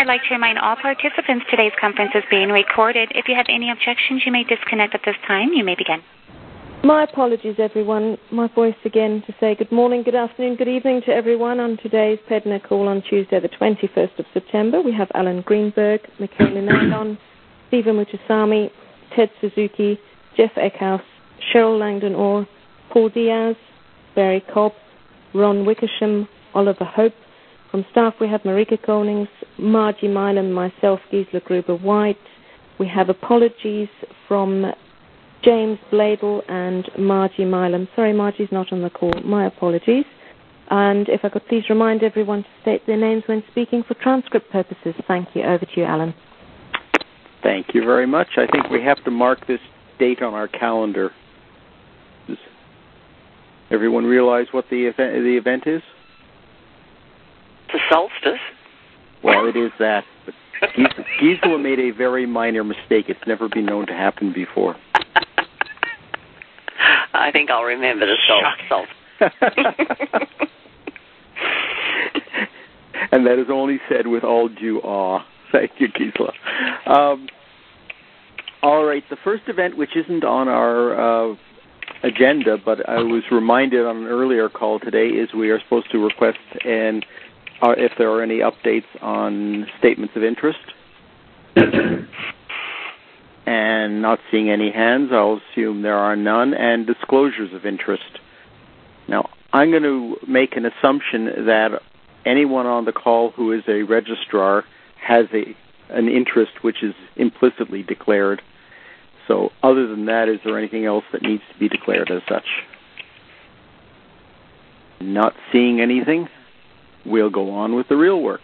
like to remind all participants today's conference is being recorded. If you have any objections, you may disconnect at this time. You may begin. My apologies, everyone. My voice again to say good morning, good afternoon, good evening to everyone on today's PEDNA call on Tuesday, the 21st of September. We have Alan Greenberg, Michaela Nandon, Stephen Muchasamy, Ted Suzuki, Jeff Eckhouse, Cheryl Langdon-Orr, Paul Diaz, Barry Cobb, Ron Wickersham, Oliver Hope. From staff, we have Marika Konings, Margie Milam, myself, Gisela Gruber-White. We have apologies from James Bladel and Margie Milam. Sorry, Margie's not on the call. My apologies. And if I could please remind everyone to state their names when speaking for transcript purposes. Thank you. Over to you, Alan. Thank you very much. I think we have to mark this date on our calendar. Does everyone realize what the event is? The solstice. Well, it is that. But Gisela made a very minor mistake. It's never been known to happen before. I think I'll remember the solstice. And that is only said with all due awe. Thank you, Gisela. All right, the first event, which isn't on our agenda, but I was reminded on an earlier call today, is we are supposed to request if there are any updates on statements of interest. And not seeing any hands, I'll assume there are none, and disclosures of interest. Now, I'm going to make an assumption that anyone on the call who is a registrar has an interest which is implicitly declared. So other than that, is there anything else that needs to be declared as such? Not seeing anything, we'll go on with the real work.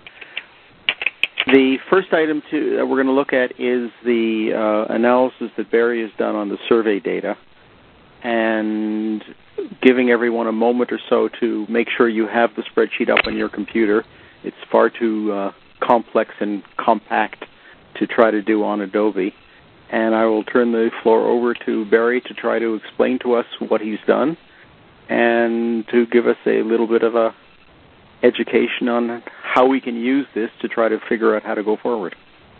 The first item that we're going to look at is the analysis that Barry has done on the survey data, and giving everyone a moment or so to make sure you have the spreadsheet up on your computer. It's far too complex and compact to try to do on Adobe. And I will turn the floor over to Barry to try to explain to us what he's done and to give us a little bit of a education on how we can use this to try to figure out how to go forward.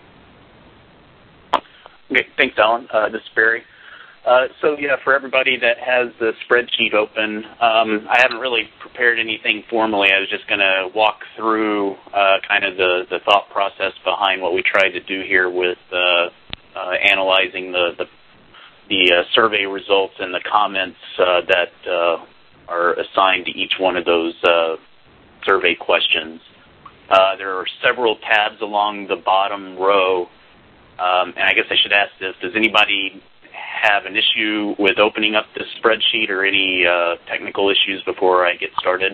Okay, thanks, Alan. This is Barry. For everybody that has the spreadsheet open, I haven't really prepared anything formally. I was just going to walk through kind of the thought process behind what we tried to do here with analyzing the survey results and the comments that are assigned to each one of those survey questions. There are several tabs along the bottom row, and I guess I should ask this: does anybody have an issue with opening up this spreadsheet or any technical issues before I get started?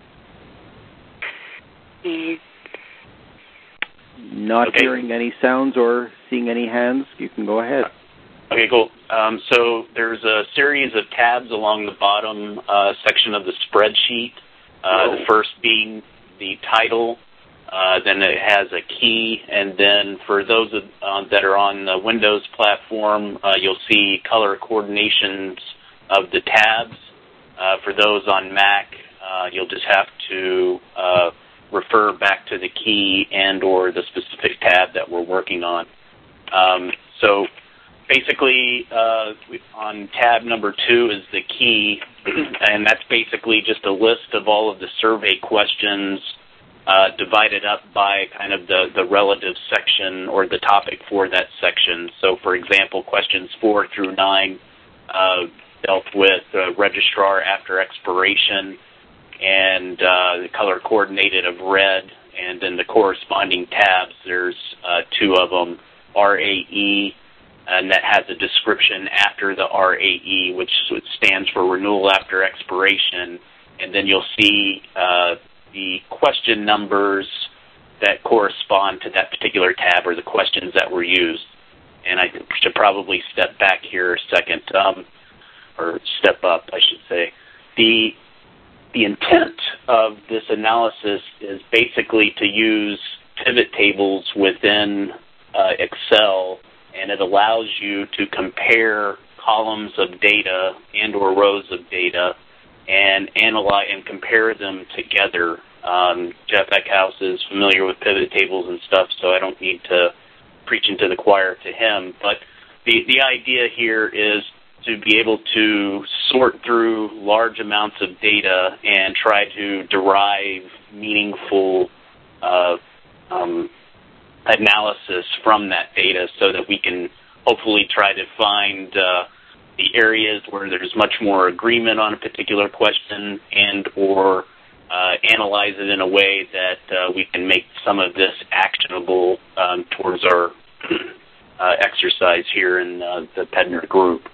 Not hearing any sounds or seeing any hands. You can go ahead. Okay, cool. So there's a series of tabs along the bottom section of the spreadsheet. The first being the title, then it has a key, and then for those that are on the Windows platform, you'll see color coordinations of the tabs. For those on Mac, you'll just have to refer back to the key and or the specific tab that we're working on. So basically, on tab number 2 is the key, and that's basically just a list of all of the survey questions divided up by kind of the relative section or the topic for that section. So, for example, questions 4 through 9 dealt with registrar after expiration and the color coordinated of red, and then the corresponding tabs, there's 2 of them, RAE, and that has a description after the RAE, which stands for renewal after expiration. And then you'll see the question numbers that correspond to that particular tab or the questions that were used. And I should probably step back here a second, or step up, I should say. The intent of this analysis is basically to use pivot tables within Excel, and it allows you to compare columns of data and or rows of data and analyze and compare them together Jeff Eckhouse is familiar with pivot tables and stuff, so I don't need to preach into the choir to him. But the idea here is to be able to sort through large amounts of data and try to derive meaningful analysis from that data so that we can hopefully try to find the areas where there's much more agreement on a particular question and or analyze it in a way that we can make some of this actionable towards our exercise here in the PEDNR group.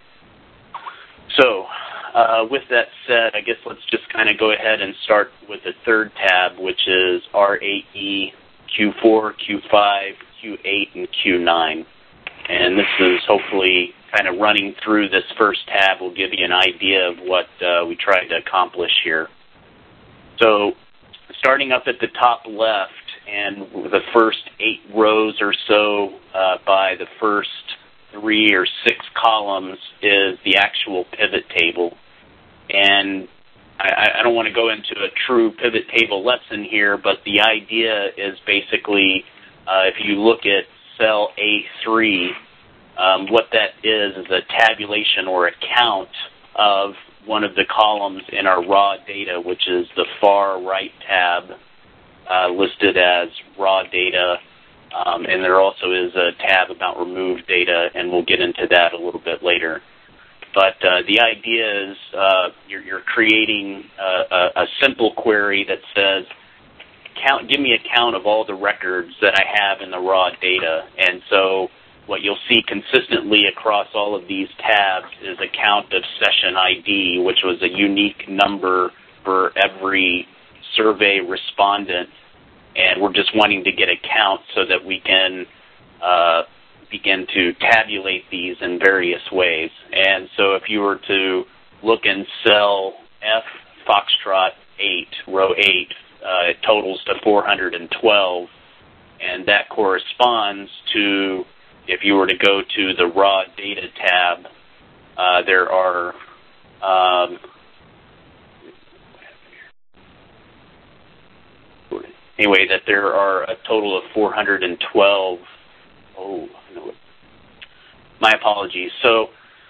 So with that said, I guess let's just kind of go ahead and start with the third tab, which is R8E, Q4, Q5, Q8, and Q9. And this is hopefully kind of running through this first tab will give you an idea of what we tried to accomplish here. So starting up at the top left and the first 8 rows or so by the first 3 or 6 columns is the actual pivot table. And I don't want to go into a true pivot table lesson here, but the idea is basically if you look at cell A3, what that is a tabulation or a count of one of the columns in our raw data, which is the far right tab listed as raw data. And there also is a tab about removed data, and we'll get into that a little bit later. But the idea is you're creating a simple query that says, give me a count of all the records that I have in the raw data. And so what you'll see consistently across all of these tabs is a count of session ID, which was a unique number for every survey respondent. And we're just wanting to get a count so that we can begin to tabulate these in various ways. And so if you were to look in cell F, Foxtrot 8, row 8, it totals to 412. And that corresponds to, if you were to go to the raw data tab, there are anyway, that there are a total of 412. My apologies. So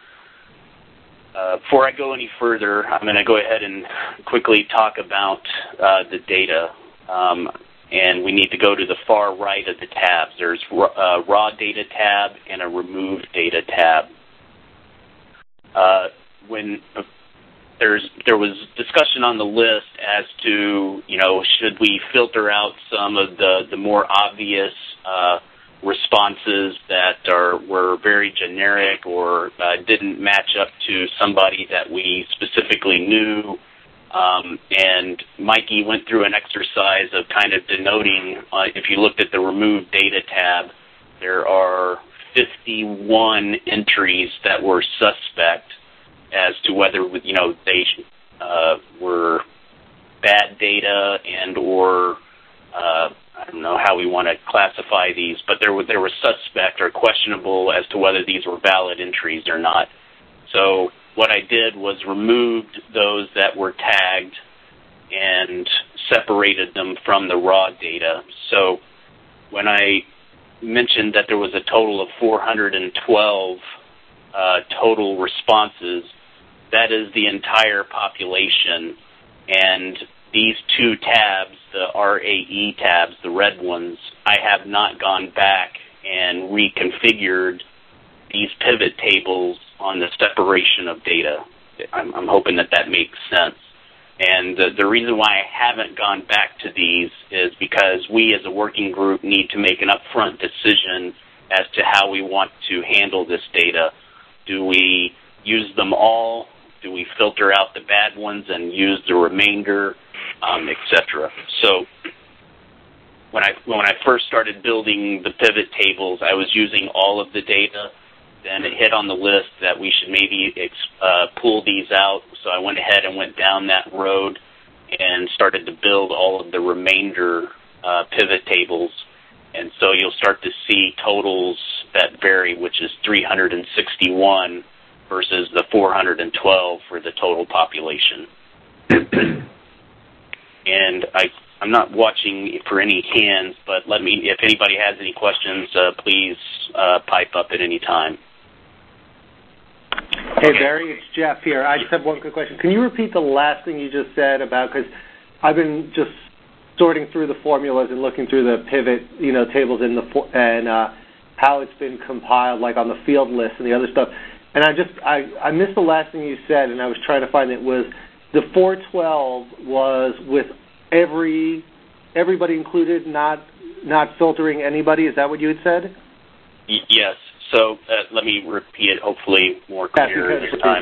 before I go any further, I'm going to go ahead and quickly talk about the data. And we need to go to the far right of the tabs. There's a raw data tab and a removed data tab. When there was discussion on the list as to, should we filter out some of the more obvious responses that were very generic or didn't match up to somebody that we specifically knew. And Mikey went through an exercise of kind of denoting, if you looked at the Remove Data tab, there are 51 entries that were suspect as to whether, they were bad data and or I don't know how we want to classify these, but there were suspect or questionable as to whether these were valid entries or not. So what I did was removed those that were tagged and separated them from the raw data. So when I mentioned that there was a total of 412 total responses, that is the entire population. And these 2 tabs, the RAE tabs, the red ones, I have not gone back and reconfigured these pivot tables on the separation of data. I'm hoping that makes sense. And the reason why I haven't gone back to these is because we as a working group need to make an upfront decision as to how we want to handle this data. Do we use them all? Do we filter out the bad ones and use the remainder, etc.? So when I first started building the pivot tables, I was using all of the data. Then it hit on the list that we should maybe pull these out. So I went ahead and went down that road and started to build all of the remainder pivot tables. And so you'll start to see totals that vary, which is 361 versus the 412 for the total population. And I'm not watching for any hands, but if anybody has any questions, please pipe up at any time. Hey, Barry, it's Jeff here. I just have one quick question. Can you repeat the last thing you just said about, because I've been just sorting through the formulas and looking through the pivot, tables and how it's been compiled, like on the field list and the other stuff. And I missed the last thing you said, and I was trying to find it. Was the 412 was with everybody included, not filtering anybody? Is that what you had said? Yes. So let me repeat it, hopefully more clear this time.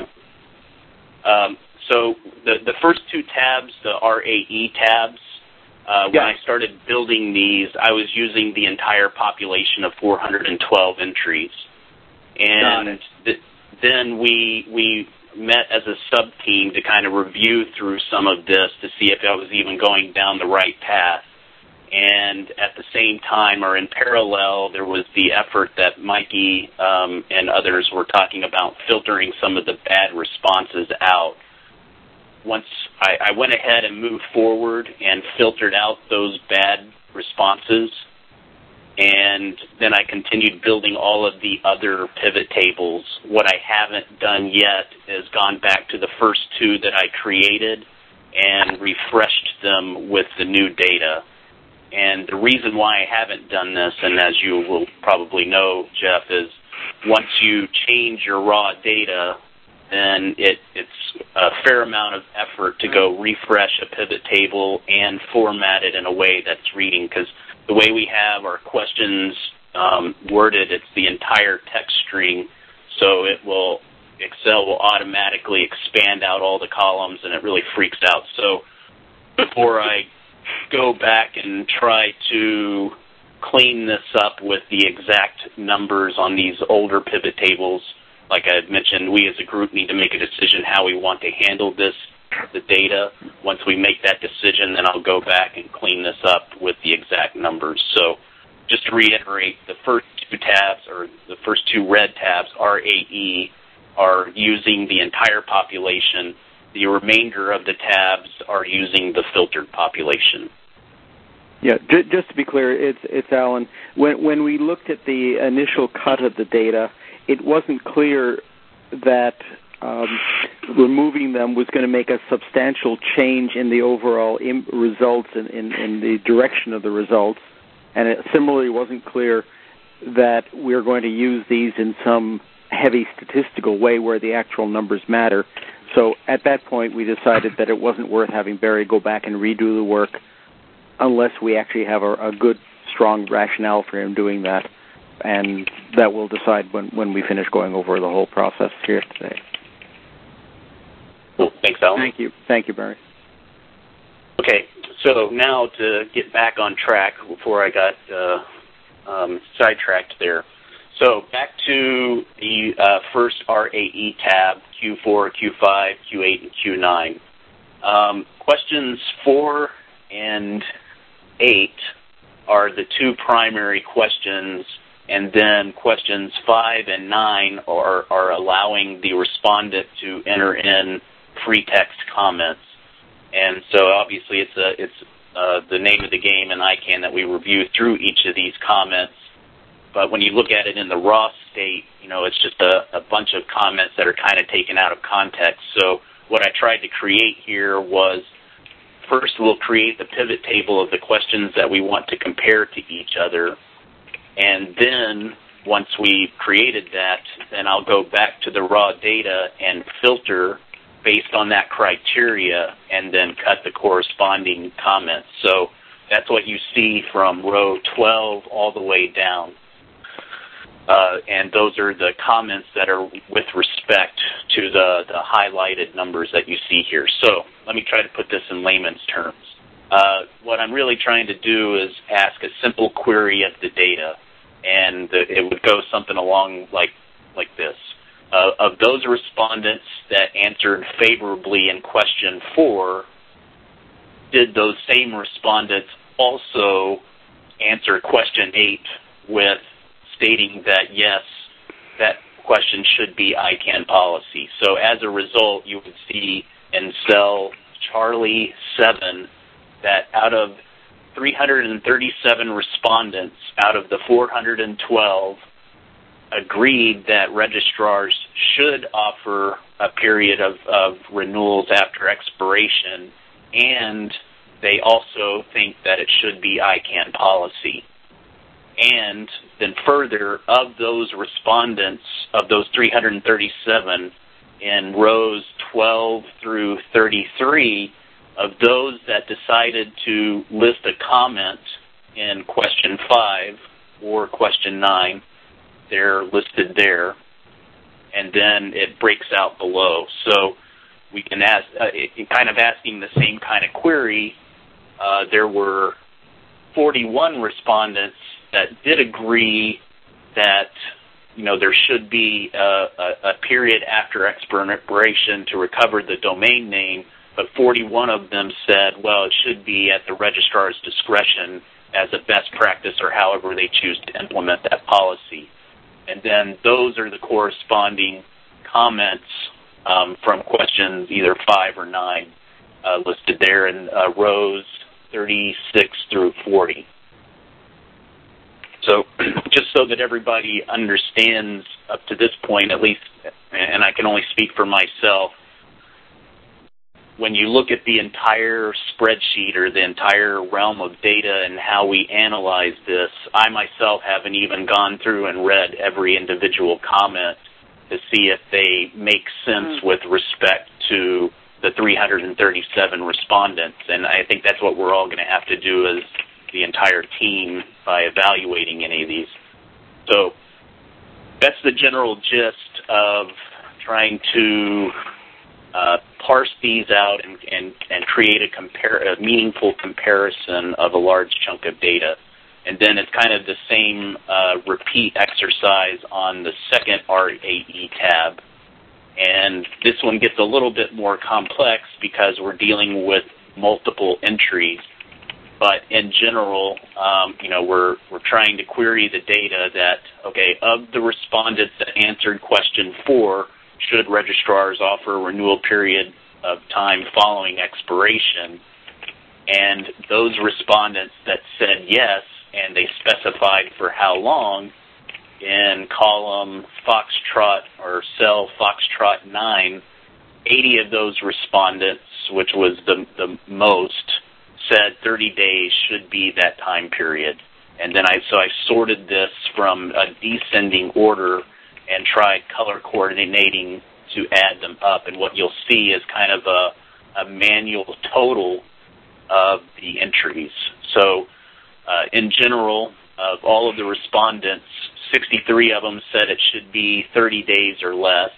So the first two tabs, the RAE tabs, when I started building these, I was using the entire population of 412 entries. And then we met as a sub-team to kind of review through some of this to see if I was even going down the right path. And at the same time, or in parallel, there was the effort that Mikey and others were talking about filtering some of the bad responses out. Once I went ahead and moved forward and filtered out those bad responses, and then I continued building all of the other pivot tables. What I haven't done yet is gone back to the first two that I created and refreshed them with the new data. And the reason why I haven't done this, and as you will probably know, Jeff, is once you change your raw data, then it's a fair amount of effort to go refresh a pivot table and format it in a way that's reading, because the way we have our questions worded, it's the entire text string, so Excel will automatically expand out all the columns, and it really freaks out. So before I go back and try to clean this up with the exact numbers on these older pivot tables, like I had mentioned, we as a group need to make a decision how we want to handle the data. Once we make that decision, then I'll go back and clean this up with the exact numbers. So just to reiterate, the first two tabs, or the first two red tabs, RAE, are using the entire population. The remainder of the tabs are using the filtered population. Yeah, just to be clear, it's Alan. When we looked at the initial cut of the data, it wasn't clear that removing them was going to make a substantial change in the overall results and in the direction of the results. And it similarly wasn't clear that we're going to use these in some heavy statistical way where the actual numbers matter. So at that point, we decided that it wasn't worth having Barry go back and redo the work unless we actually have a good, strong rationale for him doing that. And that we'll decide when we finish going over the whole process here today. Cool. Thanks, Alan. Thank you, Barry. Okay, so now to get back on track before I got sidetracked there. So back to the first RAE tab, Q4, Q5, Q8, and Q9. Questions 4 and 8 are the two primary questions, and then questions 5 and 9 are allowing the respondent to enter in free text comments. And so obviously it's the name of the game in ICANN that we review through each of these comments. But when you look at it in the raw state, it's just a bunch of comments that are kind of taken out of context. So what I tried to create here was, first we'll create the pivot table of the questions that we want to compare to each other. And then once we've created that, then I'll go back to the raw data and filter based on that criteria and then cut the corresponding comments. So that's what you see from row 12 all the way down. And those are the comments that are with respect to the highlighted numbers that you see here. So let me try to put this in layman's terms. What I'm really trying to do is ask a simple query of the data, and it would go something along like this. Of those respondents that answered favorably in question 4, did those same respondents also answer question 8 with stating that, yes, that question should be ICANN policy? So as a result, you would see in cell Charlie 7 that out of 337 respondents out of the 412 agreed that registrars should offer a period of renewals after expiration, and they also think that it should be ICANN policy. And then further, of those respondents, of those 337, in rows 12 through 33, of those that decided to list a comment in question 5 or question 9, they're listed there, and then it breaks out below. So we can ask, kind of asking the same kind of query, there were 41 respondents that did agree that there should be a period after expiration to recover the domain name, but 41 of them said, well, it should be at the registrar's discretion as a best practice or however they choose to implement that policy. And then those are the corresponding comments from questions either 5 or 9 listed there in rows 36 through 40. So just so that everybody understands up to this point, at least, and I can only speak for myself, when you look at the entire spreadsheet or the entire realm of data and how we analyze this, I myself haven't even gone through and read every individual comment to see if they make sense with respect to the 337 respondents. And I think that's what we're all going to have to do as the entire team by evaluating any of these. So that's the general gist of trying to parse these out and create a meaningful comparison of a large chunk of data. And then it's kind of the same repeat exercise on the second RAE tab. And this one gets a little bit more complex because we're dealing with multiple entries. But in general, we're trying to query the data that, okay, of the respondents that answered question 4, should registrars offer a renewal period of time following expiration? And those respondents that said yes, and they specified for how long, in column Foxtrot or cell Foxtrot 9, 80 of those respondents, which was the most, said 30 days should be that time period. And then I sorted this from a descending order and tried color coordinating to add them up. And what you'll see is kind of a manual total of the entries. So in general, of all of the respondents, 63 of them said it should be 30 days or less.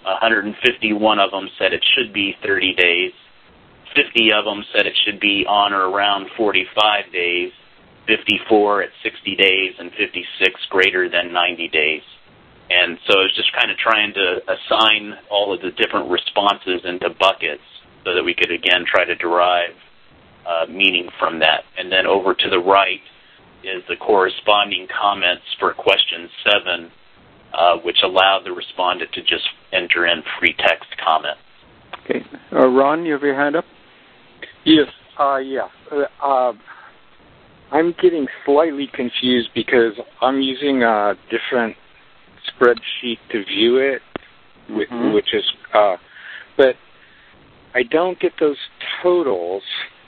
151 of them said it should be 30 days. 50 of them said it should be on or around 45 days. 54 at 60 days, and 56 greater than 90 days. And so it's just kind of trying to assign all of the different responses into buckets so that we could, again, try to derive meaning from that. And then over to the right is the corresponding comments for question 7, which allowed the respondent to just enter in free text comments. Okay. Ron, you have your hand up? Yes. I'm getting slightly confused because I'm using a different spreadsheet to view it, which is, but I don't get those totals.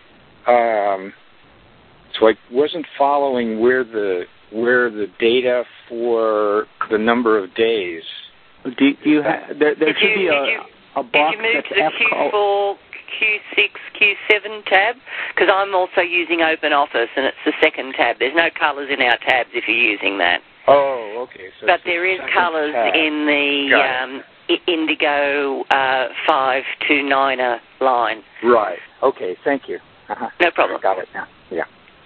So I wasn't following where the data for the number of days. Do you have? There should be a box did you move that's to the Q4, Q6, Q7 tab? Because I'm also using OpenOffice, and it's the second tab. There's no colours in our tabs if you're using that. Oh, okay. So but there is colours in the Indigo 5 to 9er line. Right. Okay. Thank you. No problem. Got it now. Yeah.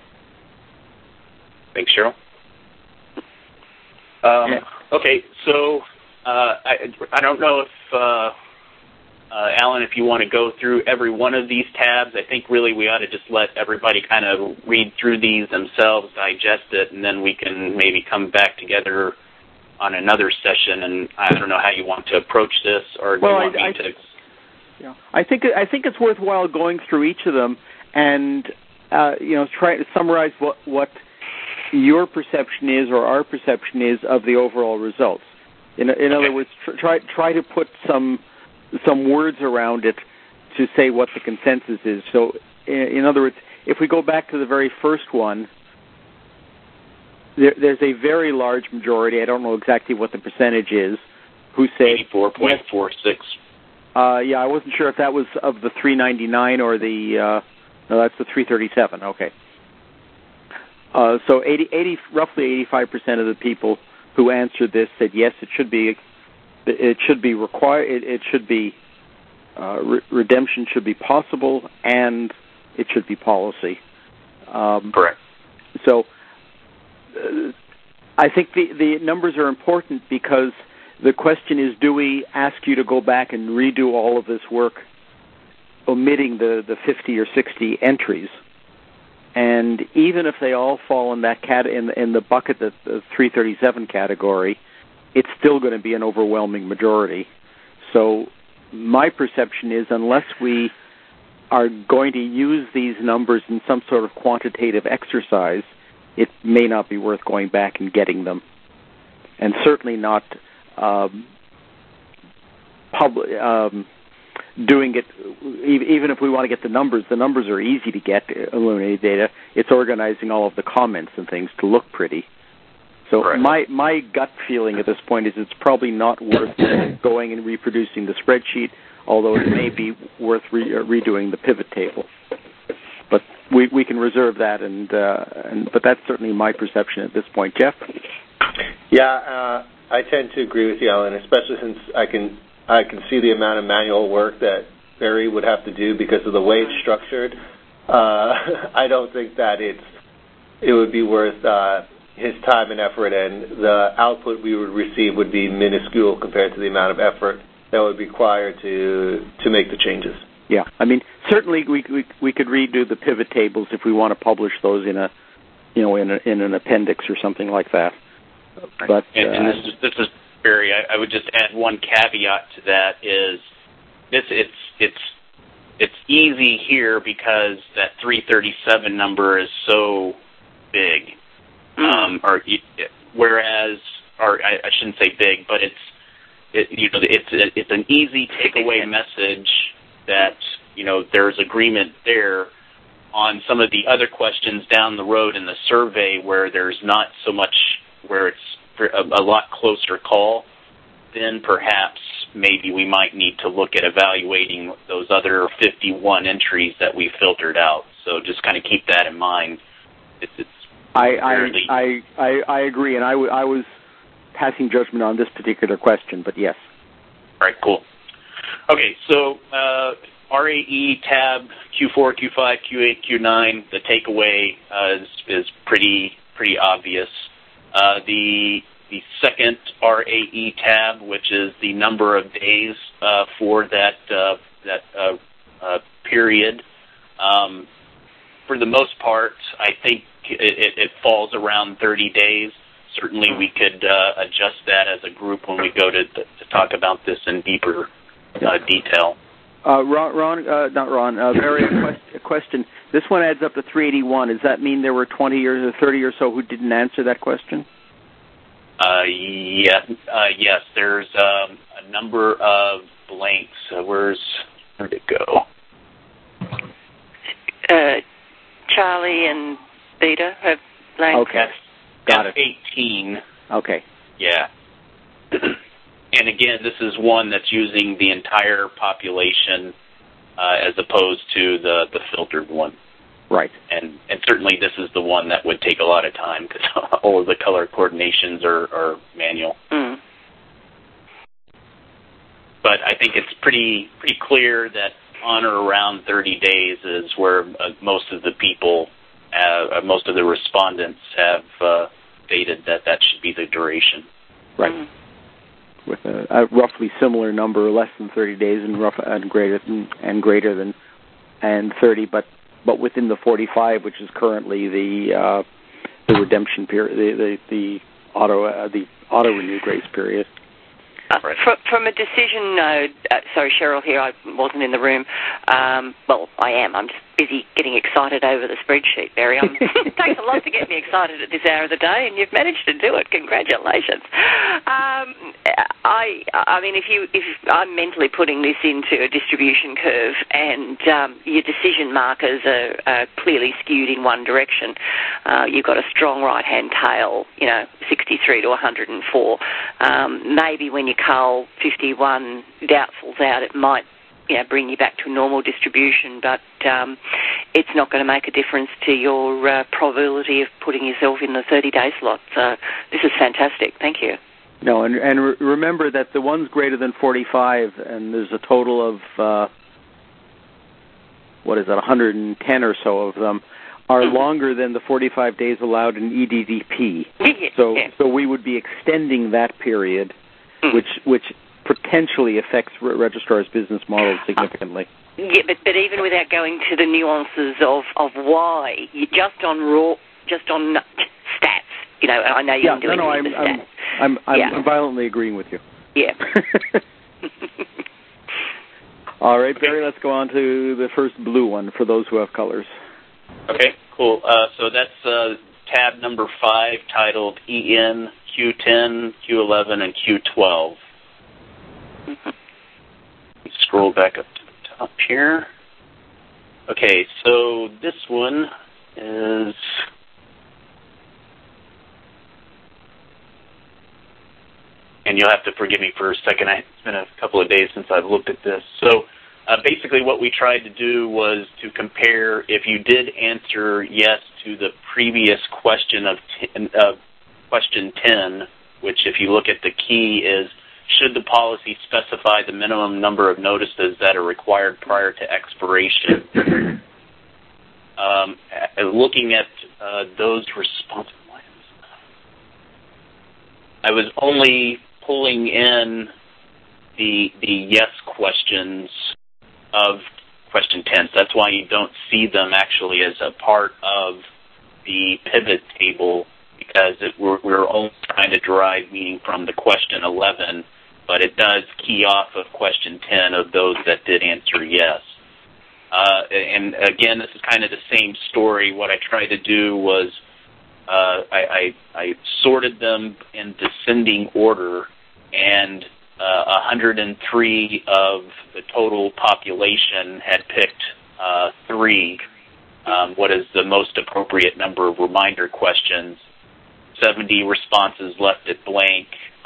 Thanks, Cheryl. Okay, so I don't know if, Alan, if you want to go through every one of these tabs. I think really we ought to just let everybody kind of read through these themselves, digest it, and then we can maybe come back together on another session. And I don't know how you want to approach this, or do you want me to... Yeah. I think it's worthwhile going through each of them and try to summarize what your perception is or our perception is of the overall results. In other words, try to put some words around it to say what the consensus is. So, in other words, if we go back to the very first one, there's a very large majority, I don't know exactly what the percentage is, who say 84.46. I wasn't sure if that was of the 399 or the... no, that's the 337, okay. So roughly 85% of the people who answered this said yes, it should be required, it should be, redemption should be possible, and it should be policy. Correct. So I think the numbers are important because the question is, do we ask you to go back and redo all of this work, omitting the 50 or 60 entries? And even if they all fall in that in the bucket, the 337 category, it's still going to be an overwhelming majority. So my perception is, unless we are going to use these numbers in some sort of quantitative exercise, it may not be worth going back and getting them, and certainly not doing it. Even if we want to get the numbers are easy to get. Illuminated data. It's organizing all of the comments and things to look pretty. So my gut feeling at this point is it's probably not worth going and reproducing the spreadsheet, although it may be worth redoing the pivot table. But we can reserve that, but that's certainly my perception at this point. Jeff? Yeah, I tend to agree with you, Alan, especially since I can see the amount of manual work that Barry would have to do because of the way it's structured. I don't think that it would be worth his time and effort, and the output we would receive would be minuscule compared to the amount of effort that would be required to make the changes. Yeah, I mean, certainly we could redo the pivot tables if we want to publish those in an appendix or something like that. But and this is Barry. I would just add one caveat to that is it's easy here because that 337 number is so big. Whereas I shouldn't say big, but it's an easy takeaway message that there's agreement there on some of the other questions down the road in the survey where there's not so much, where it's a lot closer call. Then perhaps maybe we might need to look at evaluating those other 51 entries that we filtered out. So just kind of keep that in mind. I agree, and I was passing judgment on this particular question, but yes. All right, cool. Okay, so RAE tab Q4, Q5, Q8, Q9. The takeaway is pretty obvious. The second RAE tab, which is the number of days for that period, for the most part, I think it falls around 30 days. Certainly, we could adjust that as a group when we go to talk about this in deeper detail. Barry, a question. This one adds up to 381. Does that mean there were 20 or 30 or so who didn't answer that question? Yes. There's a number of blanks. Where'd it go? Charlie and Beta have blanks. Okay. Got it. 18. Okay. Yeah. And again, this is one that's using the entire population as opposed to the filtered one. Right. And certainly this is the one that would take a lot of time because all of the color coordinations are manual. Mm. But I think it's pretty clear that on or around 30 days is where most of the people, most of the respondents have stated that should be the duration. Right. Mm. With a roughly similar number, less than 30 days and greater than 30, but within the 45, which is currently the redemption period, the auto renew grace period. Right. From a decision node, sorry, Cheryl here, I wasn't in the room. Well, I am. I'm just busy getting excited over the spreadsheet, Barry. It takes a lot to get me excited at this hour of the day, and you've managed to do it. Congratulations. I mean, if I'm mentally putting this into a distribution curve, and your decision markers are clearly skewed in one direction, you've got a strong right-hand tail, 63 to 104. Maybe when you cull 51 doubtfuls out, it might bring you back to normal distribution, but it's not going to make a difference to your probability of putting yourself in the 30-day slot. So this is fantastic. Thank you. No, and remember that the ones greater than 45, and there's a total of, 110 or so of them, are longer than the 45 days allowed in EDDP. So we would be extending that period, which potentially affects registrars' business models significantly. Yeah, but even without going to the nuances of why, just on stats, I know you're doing the stats. I'm violently agreeing with you. Yeah. All right, Barry, let's go on to the first blue one for those who have colors. Okay, cool. So that's tab number 5, titled EN, Q10, Q11, and Q12. Scroll back up to the top here. Okay, so this one is... And you'll have to forgive me for a second. It's been a couple of days since I've looked at this. So basically what we tried to do was to compare if you did answer yes to the previous question of question 10, which if you look at the key is, should the policy specify the minimum number of notices that are required prior to expiration? Looking at those responses, I was only pulling in the yes questions of question 10. So that's why you don't see them actually as a part of the pivot table, because we're only trying to derive meaning from the question 11, but it does key off of question 10 of those that did answer yes. And again, this is kind of the same story. What I tried to do was I sorted them in descending order, and 103 of the total population had picked 3, what is the most appropriate number of reminder questions. 70 responses left it blank,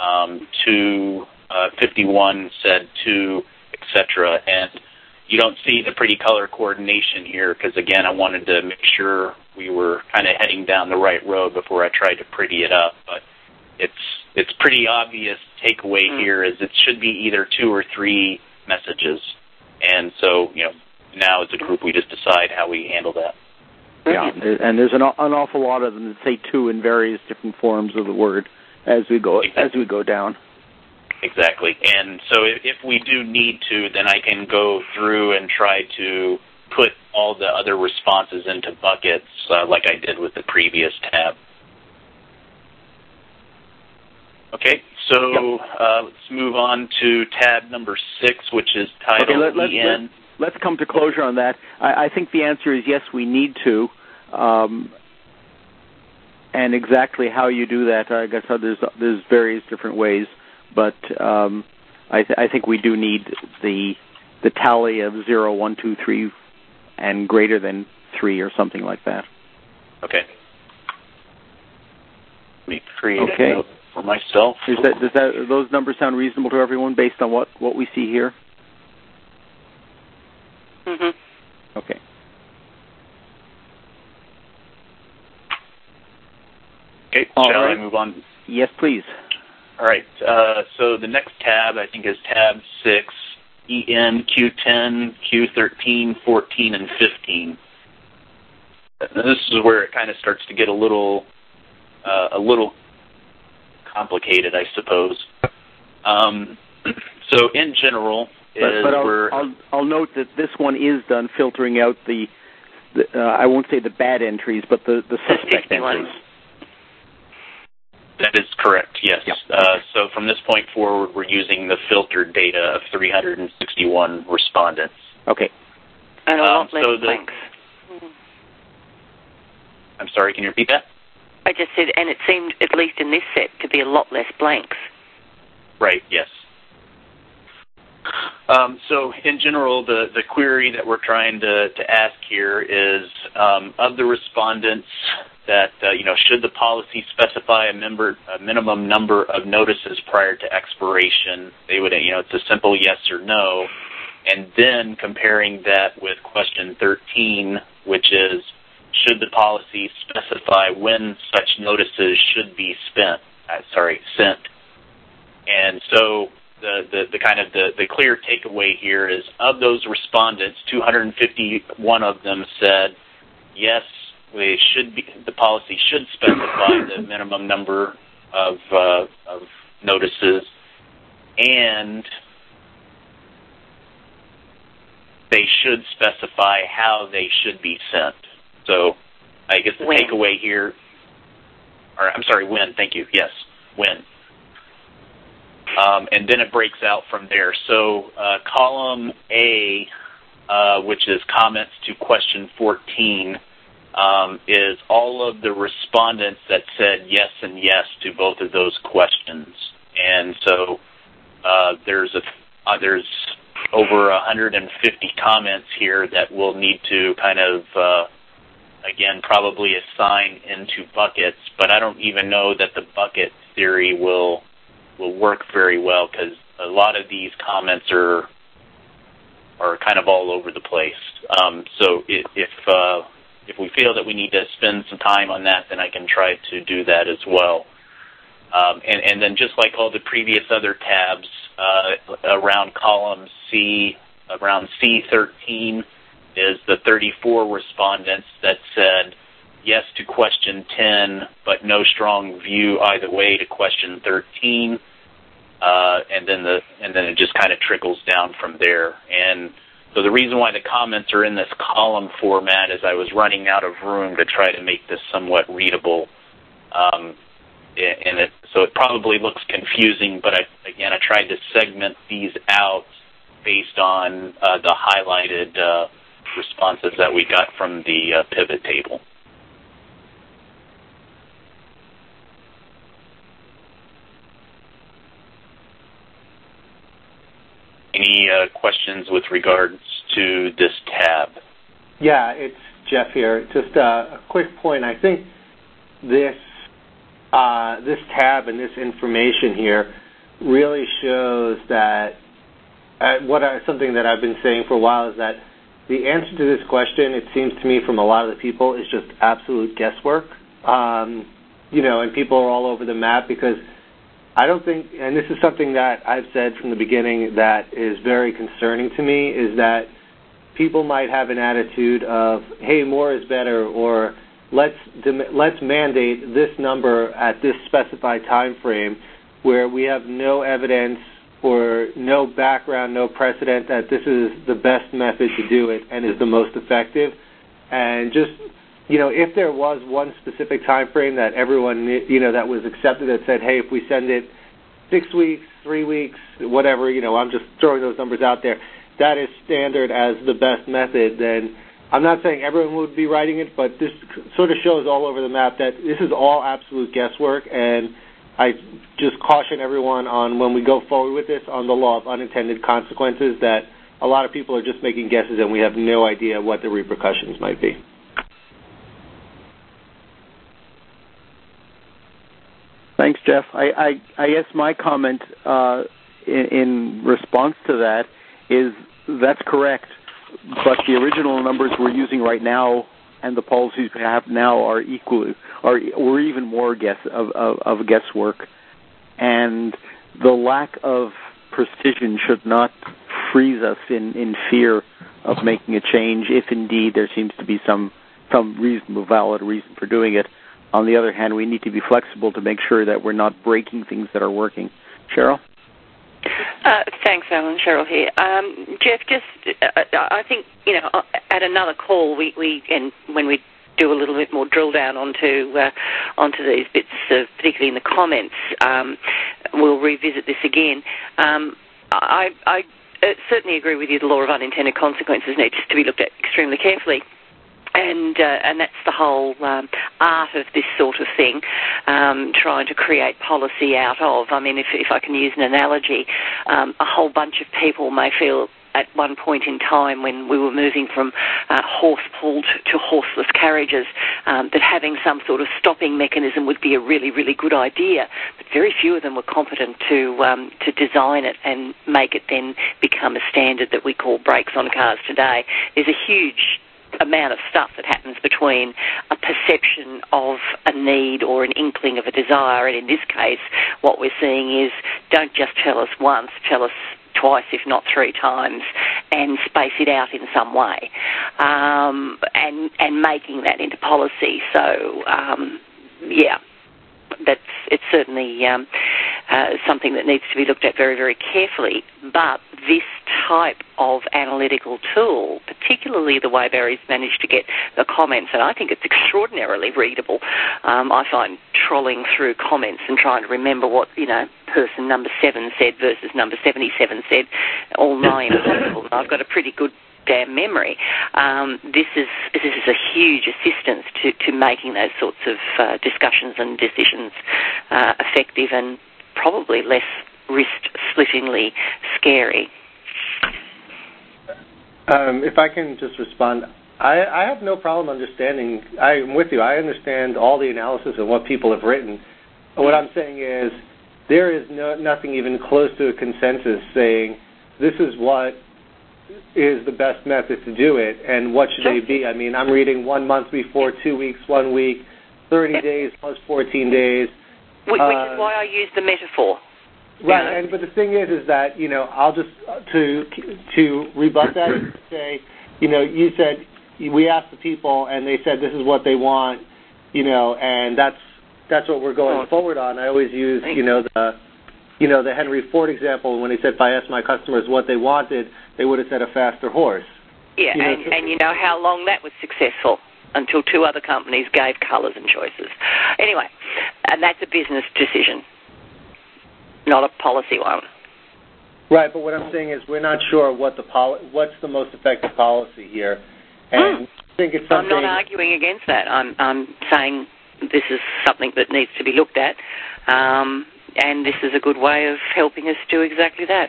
51 said 2, etc. And you don't see the pretty color coordination here because, again, I wanted to make sure we were kind of heading down the right road before I tried to pretty it up. But it's pretty obvious takeaway here is it should be either 2 or 3 messages. And so, now as a group we just decide how we handle that. Yeah, and there's an awful lot of them that say 2 in various different forms of the word as we go down. Exactly. And so if we do need to, then I can go through and try to put all the other responses into buckets like I did with the previous tab. Okay, so let's move on to tab number 6, which is titled EN. Let's come to closure on that. I think the answer is yes, we need to. And exactly how you do that, I guess there's various different ways. But I think we do need the tally of 0, 1, 2, 3, and greater than 3 or something like that. Okay. Let me create a note for myself. Does those numbers sound reasonable to everyone based on what we see here? Mm-hmm. Okay. Okay, shall I move on? Yes, please. All right, so the next tab, I think, is tab 6, EN, Q10, Q13, 14, and 15. This is where it kind of starts to get a little complicated, I suppose. So in general, I'll note that this one is done filtering out the I won't say the bad entries, but the suspect entries. That is correct, yes. Yep. So from this point forward, we're using the filtered data of 361 respondents. Okay. And a lot less blanks. I'm sorry, can you repeat that? I just said, and it seemed, at least in this set, to be a lot less blanks. Right, yes. So in general, the query that we're trying to ask here is, of the respondents that, should the policy specify a minimum number of notices prior to expiration, they would, it's a simple yes or no, and then comparing that with question 13, which is, should the policy specify when such notices should be sent? And so the kind of the clear takeaway here is, of those respondents, 251 of them said yes, the policy should specify the minimum number of notices, and they should specify how they should be sent. So I guess the takeaway here, when, thank you, yes, when. And then it breaks out from there. So column A, which is comments to question 14, is all of the respondents that said yes and yes to both of those questions. And so there's over 150 comments here that we'll need to kind of, again, probably assign into buckets, but I don't even know that the bucket theory will work very well, because a lot of these comments are kind of all over the place. So if we feel that we need to spend some time on that, then I can try to do that as well. And then just like all the previous other tabs, around column C, around C13, is the 34 respondents that said yes to question 10, but no strong view either way to question 13. And then it just kind of trickles down from there. And so the reason why the comments are in this column format is I was running out of room to try to make this somewhat readable. So it probably looks confusing, but I tried to segment these out based on the highlighted responses that we got from the pivot table. Any questions with regards to this tab? Yeah, it's Jeff here. Just a quick point. I think this tab and this information here really shows that something that I've been saying for a while is that the answer to this question, it seems to me from a lot of the people, is just absolute guesswork. And people are all over the map, because I don't think, and this is something that I've said from the beginning that is very concerning to me, is that people might have an attitude of, hey, more is better, or let's mandate this number at this specified time frame, where we have no evidence or no background, no precedent that this is the best method to do it and is the most effective. And just, if there was one specific time frame that everyone, that was accepted, that said, hey, if we send it 6 weeks, 3 weeks, whatever, I'm just throwing those numbers out there, that is standard as the best method, then I'm not saying everyone would be writing it, but this sort of shows all over the map that this is all absolute guesswork, and I just caution everyone on, when we go forward with this, on the law of unintended consequences, that a lot of people are just making guesses and we have no idea what the repercussions might be. Thanks, Jeff. I guess my comment in response to that is that's correct, but the original numbers we're using right now and the policies we have now are or even more of guesswork, and the lack of precision should not freeze us in fear of making a change if indeed there seems to be some reasonable, valid reason for doing it. On the other hand, we need to be flexible to make sure that we're not breaking things that are working. Cheryl? Thanks, Alan. Cheryl here. Jeff, I think, at another call, and when we do a little bit more drill down onto these bits, particularly in the comments, we'll revisit this again. I certainly agree with you. The law of unintended consequences needs to be looked at extremely carefully. And that's the whole art of this sort of thing, trying to create policy out of. I mean, if I can use an analogy, a whole bunch of people may feel at one point in time when we were moving from horse-pulled to horseless carriages, that having some sort of stopping mechanism would be a really, really good idea. But very few of them were competent to design it and make it then become a standard that we call brakes on cars today. There's a huge amount of stuff that happens between a perception of a need or an inkling of a desire, and in this case what we're seeing is don't just tell us once, tell us twice if not three times, and space it out in some way, and making that into policy. So it's certainly something that needs to be looked at very, very carefully. But this type of analytical tool, particularly the way Barry's managed to get the comments, and I think it's extraordinarily readable. I find trolling through comments and trying to remember what, person number 7 said versus number 77 said, all nigh impossible. I've got a pretty good damn memory. This is a huge assistance to making those sorts of discussions and decisions effective and probably less wrist-slittingly scary. If I can just respond, I have no problem understanding. I'm with you. I understand all the analysis and what people have written. What I'm saying is there is nothing even close to a consensus saying this is what is the best method to do it, and what should they be? I mean, I'm reading 1 month before, 2 weeks, 1 week, 30 days plus 14 days. Which is why I use the metaphor. Right, but the thing is that, I'll just, to rebut that and say, you said, we asked the people and they said this is what they want, and that's what we're going forward on. I always use, the Henry Ford example when he said if I asked my customers what they wanted, they would have said a faster horse. Yeah, and you know how long that was successful until 2 other companies gave colours and choices. Anyway, and that's a business decision, not a policy one. Right, but what I'm saying is we're not sure what's the most effective policy here, and I think it's something. I'm not arguing against that. I'm saying this is something that needs to be looked at, and this is a good way of helping us do exactly that.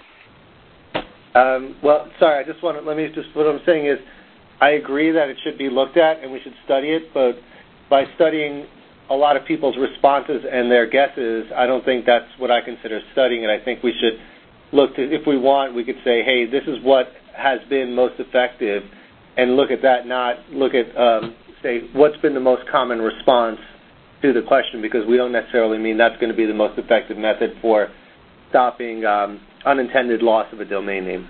What I'm saying is I agree that it should be looked at and we should study it, but by studying a lot of people's responses and their guesses, I don't think that's what I consider studying it. I think we should look to, if we want, we could say, hey, this is what has been most effective, and look at that, not look at, say, what's been the most common response to the question, because we don't necessarily mean that's going to be the most effective method for stopping unintended loss of a domain name.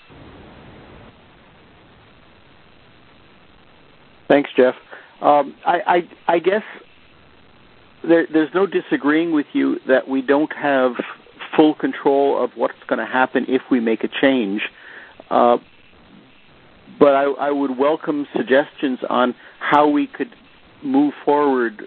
Thanks, Jeff. I guess there's no disagreeing with you that we don't have full control of what's going to happen if we make a change. But I would welcome suggestions on how we could move forward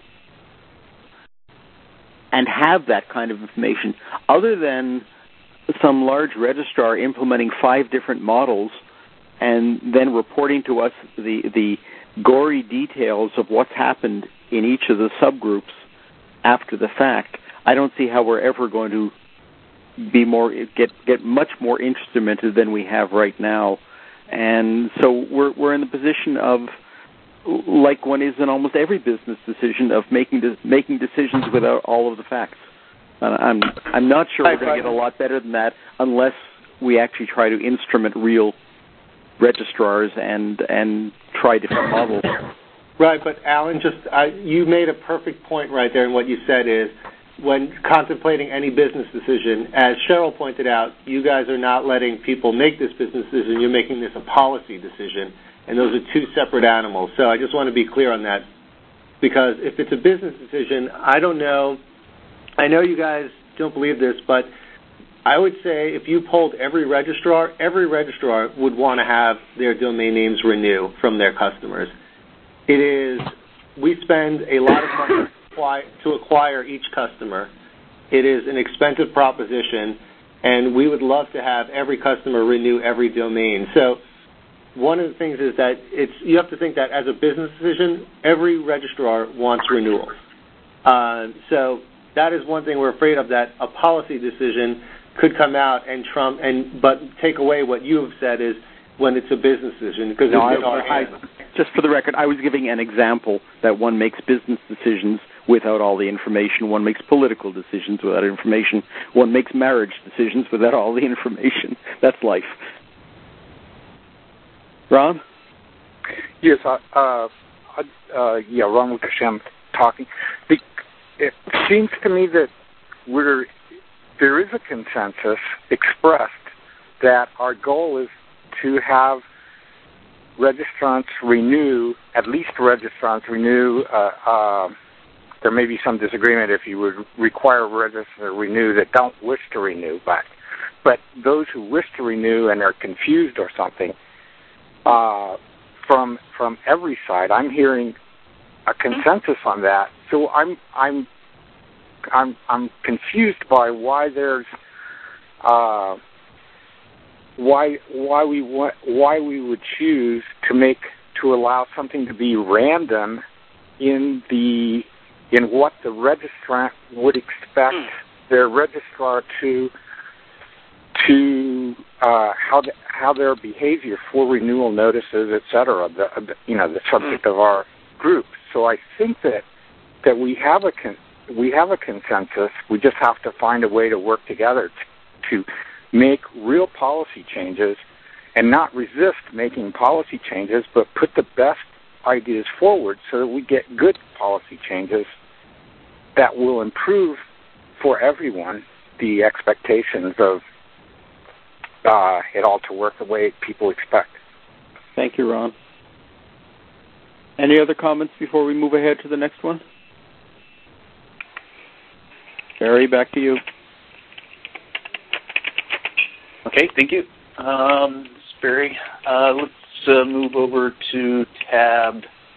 and have that kind of information, other than some large registrar implementing 5 different models and then reporting to us the gory details of what's happened in each of the subgroups after the fact. I don't see how we're ever going to be get much more instrumented than we have right now. And so we're in the position of, like one is in almost every business decision, of making decisions without all of the facts. I'm not sure we're going to get a lot better than that unless we actually try to instrument real registrars and try different models. Right, but Alan, you made a perfect point right there, and what you said is, when contemplating any business decision, as Cheryl pointed out, you guys are not letting people make this business decision, you're making this a policy decision, and those are 2 separate animals. So I just want to be clear on that, because if it's a business decision, I don't know, I know you guys don't believe this, but I would say if you polled every registrar would want to have their domain names renew from their customers. We spend a lot of money to acquire each customer. It is an expensive proposition, and we would love to have every customer renew every domain. So one of the things is that you have to think that as a business decision, every registrar wants renewals. So that is one thing we're afraid of, that a policy decision could come out and trump, but take away what you have said is when it's a business decision. Because just for the record, I was giving an example that one makes business decisions without all the information. One makes political decisions without information. One makes marriage decisions without all the information. That's life. Ron? Yes, Ron Lukashem talking. It seems to me that there is a consensus expressed that our goal is to have registrants renew, at least registrants renew. There may be some disagreement if you would require registrants to renew that don't wish to renew, but those who wish to renew and are confused or something, from every side, I'm hearing a consensus on that. So I'm confused by why there's why we would choose to allow something to be random in what the registrant would expect their registrar to how their behavior for renewal notices, etc. The subject of our group. So I think that we have a consensus. We just have to find a way to work together to make real policy changes and not resist making policy changes, but put the best ideas forward so that we get good policy changes that will improve for everyone the expectations of it all to work the way people expect. Thank you, Ron. Any other comments before we move ahead to the next one? Barry, back to you. Okay, thank you. Barry. Let's move over to tab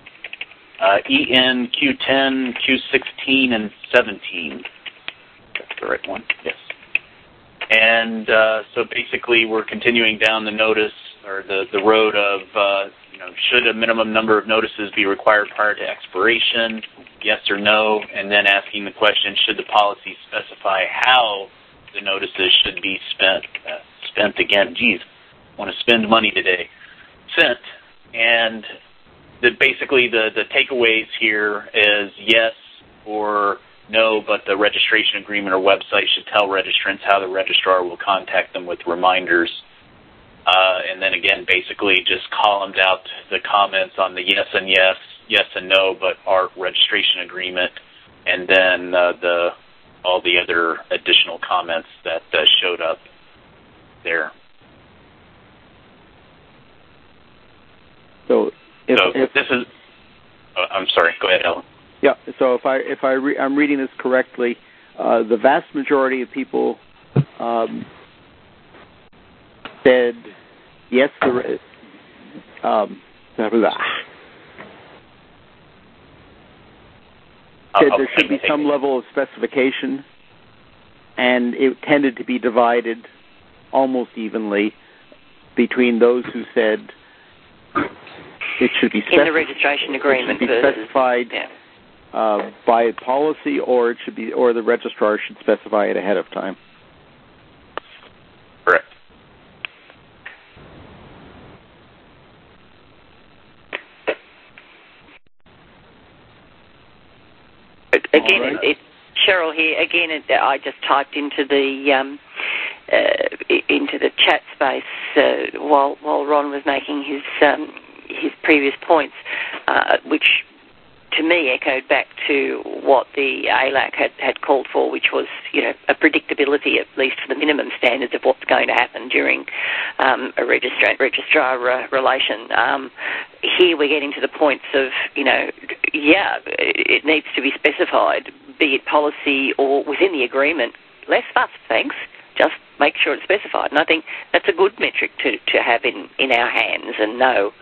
EN, Q10, Q16, and 17. That's the right one, yes. And so basically we're continuing down the notice, or the road of, should a minimum number of notices be required prior to expiration, yes or no, and then asking the question, should the policy specify how the notices should be spent again? Geez, I want to spend money today. Sent. And basically the takeaways here is yes or no, but the registration agreement or website should tell registrants how the registrar will contact them with reminders. And then again, basically just columned out the comments on the yes and yes, yes and no, but our registration agreement, and then all the other additional comments that showed up there. So if this is, I'm sorry. Go ahead, Ellen. Yeah. So I'm reading this correctly, the vast majority of people said yes. There should be some level of specification, and it tended to be divided almost evenly between those who said it should be in the registration agreement specified by policy, or the registrar should specify it ahead of time. Correct. Again, right. Cheryl here. Again, I just typed into the chat space while Ron was making his previous points, which to me echoed back to what the ALAC had called for, which was a predictability, at least for the minimum standards of what's going to happen during a registrar relation. Here we're getting to the points of, it needs to be specified, be it policy or within the agreement. Less fuss, thanks. Just make sure it's specified. And I think that's a good metric to have in our hands and know.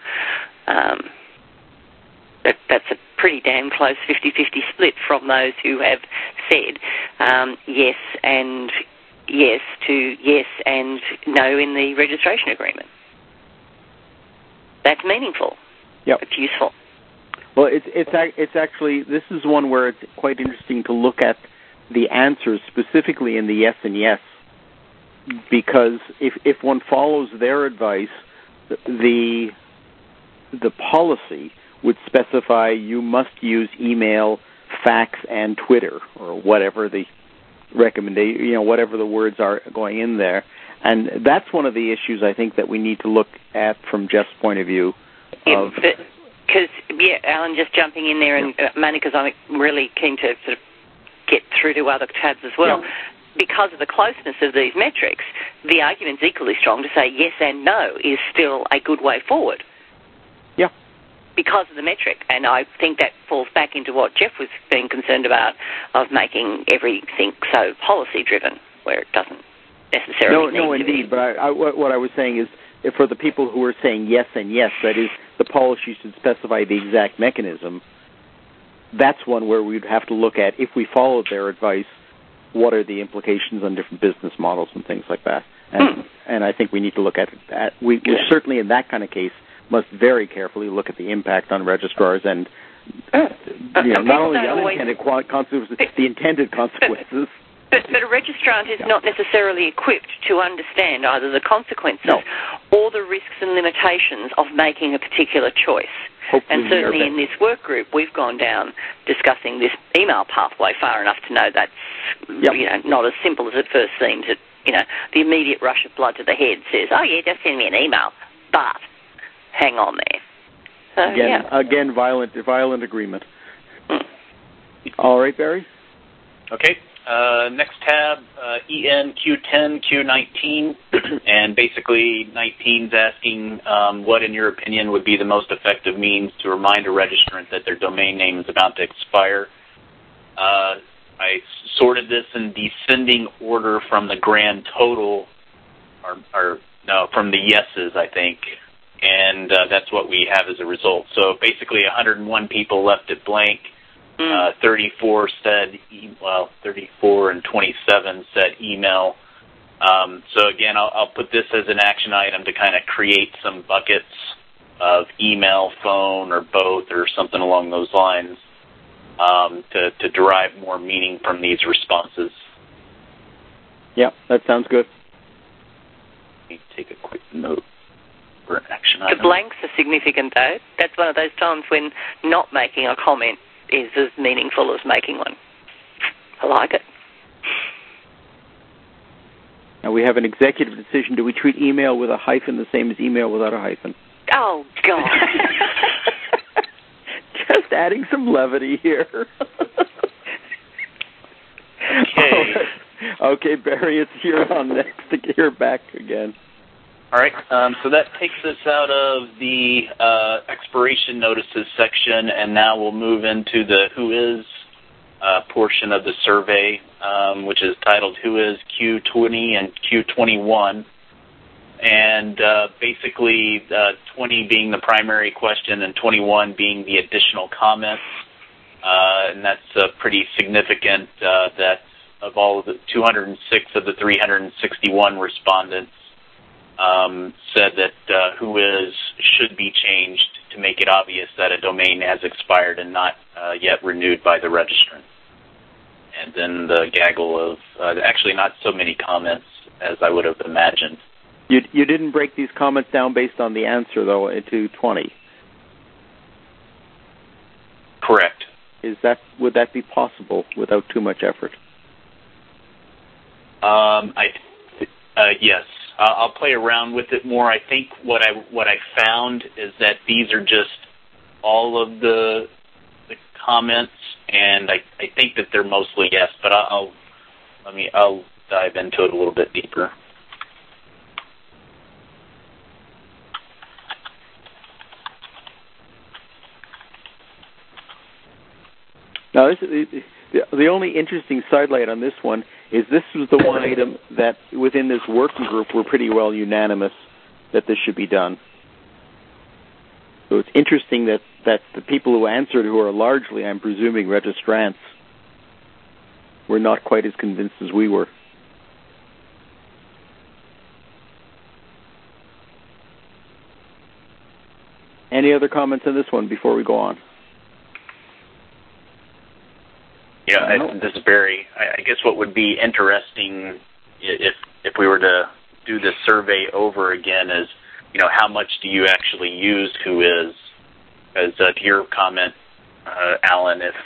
That's a pretty damn close 50-50 split from those who have said yes and yes to yes and no in the registration agreement. that's meaningful. Yep. It's useful. Well, it's actually, this is one where it's quite interesting to look at the answers specifically in the yes and yes, because if one follows their advice, the policy would specify you must use email, fax, and Twitter, or whatever the recommendation, whatever the words are going in there. And that's one of the issues I think that we need to look at from Jeff's point of view. Alan, just jumping in there, and mainly because I'm really keen to sort of get through to other tabs as well. Yeah. Because of the closeness of these metrics, the argument's equally strong to say yes and no is still a good way forward. Yeah. Because of the metric. And I think that falls back into what Jeff was being concerned about, of making everything so policy-driven, where it doesn't necessarily No, indeed. But what I was saying is, if for the people who are saying yes and yes, that is, the policy should specify the exact mechanism, that's one where we'd have to look at, if we followed their advice, what are the implications on different business models and things like that. And I think we need to look at that. We certainly, in that kind of case, must very carefully look at the impact on registrars and not only the unintended consequences, the intended consequences. But a registrant is not necessarily equipped to understand either the consequences or the risks and limitations of making a particular choice. Hopefully, and certainly in this work group, we've gone down discussing this email pathway far enough to know that's not as simple as it first seems. The immediate rush of blood to the head says, oh, yeah, just send me an email. But hang on there. So, again, violent agreement. All right, Barry? Okay. Next tab, ENQ10, Q19, and basically 19's asking what, in your opinion, would be the most effective means to remind a registrant that their domain name is about to expire. I sorted this in descending order from the grand total, from the yeses, I think, and that's what we have as a result. So basically 101 people left it blank. 34 said, 34 and 27 said email. So again, I'll put this as an action item to kind of create some buckets of email, phone, or both, or something along those lines, to derive more meaning from these responses. Yeah, that sounds good. Let me take a quick note for an action item. The blanks are significant, though. That's one of those times when not making a comment is as meaningful as making one. I like it. Now we have an executive decision. Do we treat email with a hyphen the same as email without a hyphen? Oh, God. Just adding some levity here. Okay. Okay, Barry, it's your on next to hear back again. All right, so that takes us out of the expiration notices section, and now we'll move into the Who Is portion of the survey, which is titled Who Is Q20 and Q21. And basically, 20 being the primary question and 21 being the additional comments. And that's pretty significant that of all of the 206 of the 361 respondents, said that Who Is should be changed to make it obvious that a domain has expired and not yet renewed by the registrant. And then the gaggle of, actually not so many comments as I would have imagined. You didn't break these comments down based on the answer, though, into 20. Correct. Would that be possible without too much effort? Yes. I'll play around with it more. I think what I found is that these are just all of the comments, and I think that they're mostly yes. But I'll dive into it a little bit deeper. Now, the only interesting sidelight on this one is this was the one item that within this working group we're pretty well unanimous that this should be done. So it's interesting that the people who answered, who are largely, I'm presuming, registrants, were not quite as convinced as we were. Any other comments on this one before we go on? Yeah, this is Barry. I guess what would be interesting if we were to do this survey over again is, how much do you actually use who is? As to your comment, Alan, if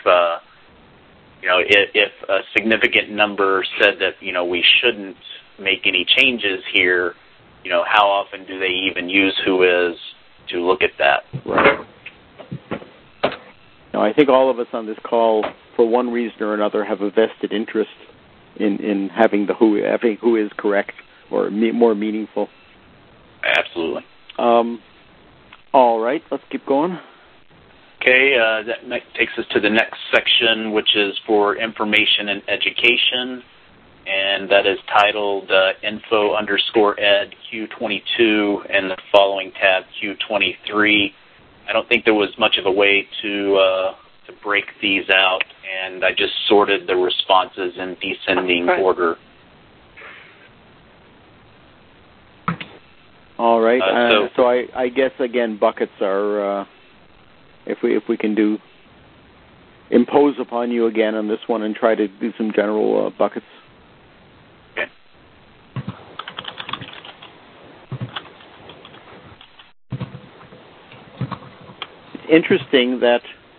a significant number said that we shouldn't make any changes here, how often do they even use who is to look at that? Right. Now, I think all of us on this call, for one reason or another, have a vested interest in having who is correct or more meaningful. Absolutely. All right, let's keep going. Okay, that takes us to the next section, which is for information and education, and that is titled info_ed Q22 and the following tab Q23. I don't think there was much of a way to break these out, and I just sorted the responses in descending order. All right. So I guess again buckets are if we can impose upon you again on this one and try to do some general buckets. Okay. It's interesting that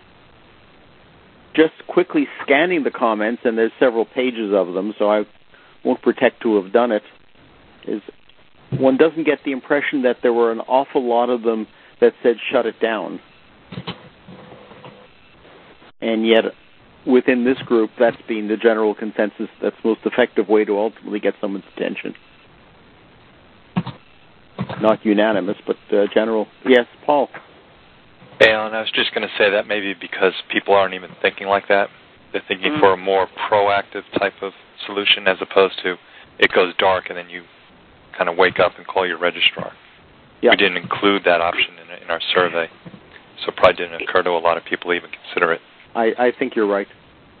just quickly scanning the comments, and there's several pages of them, so I won't pretend to have done it, is one doesn't get the impression that there were an awful lot of them that said shut it down. And yet, within this group, that's been the general consensus. That's the most effective way to ultimately get someone's attention. Not unanimous, but general. Yes, Paul. Hey, Alan, I was just going to say that maybe because people aren't even thinking like that. They're thinking for a more proactive type of solution as opposed to it goes dark and then you kind of wake up and call your registrar. Yeah. We didn't include that option in our survey, so it probably didn't occur to a lot of people to even consider it. I think you're right.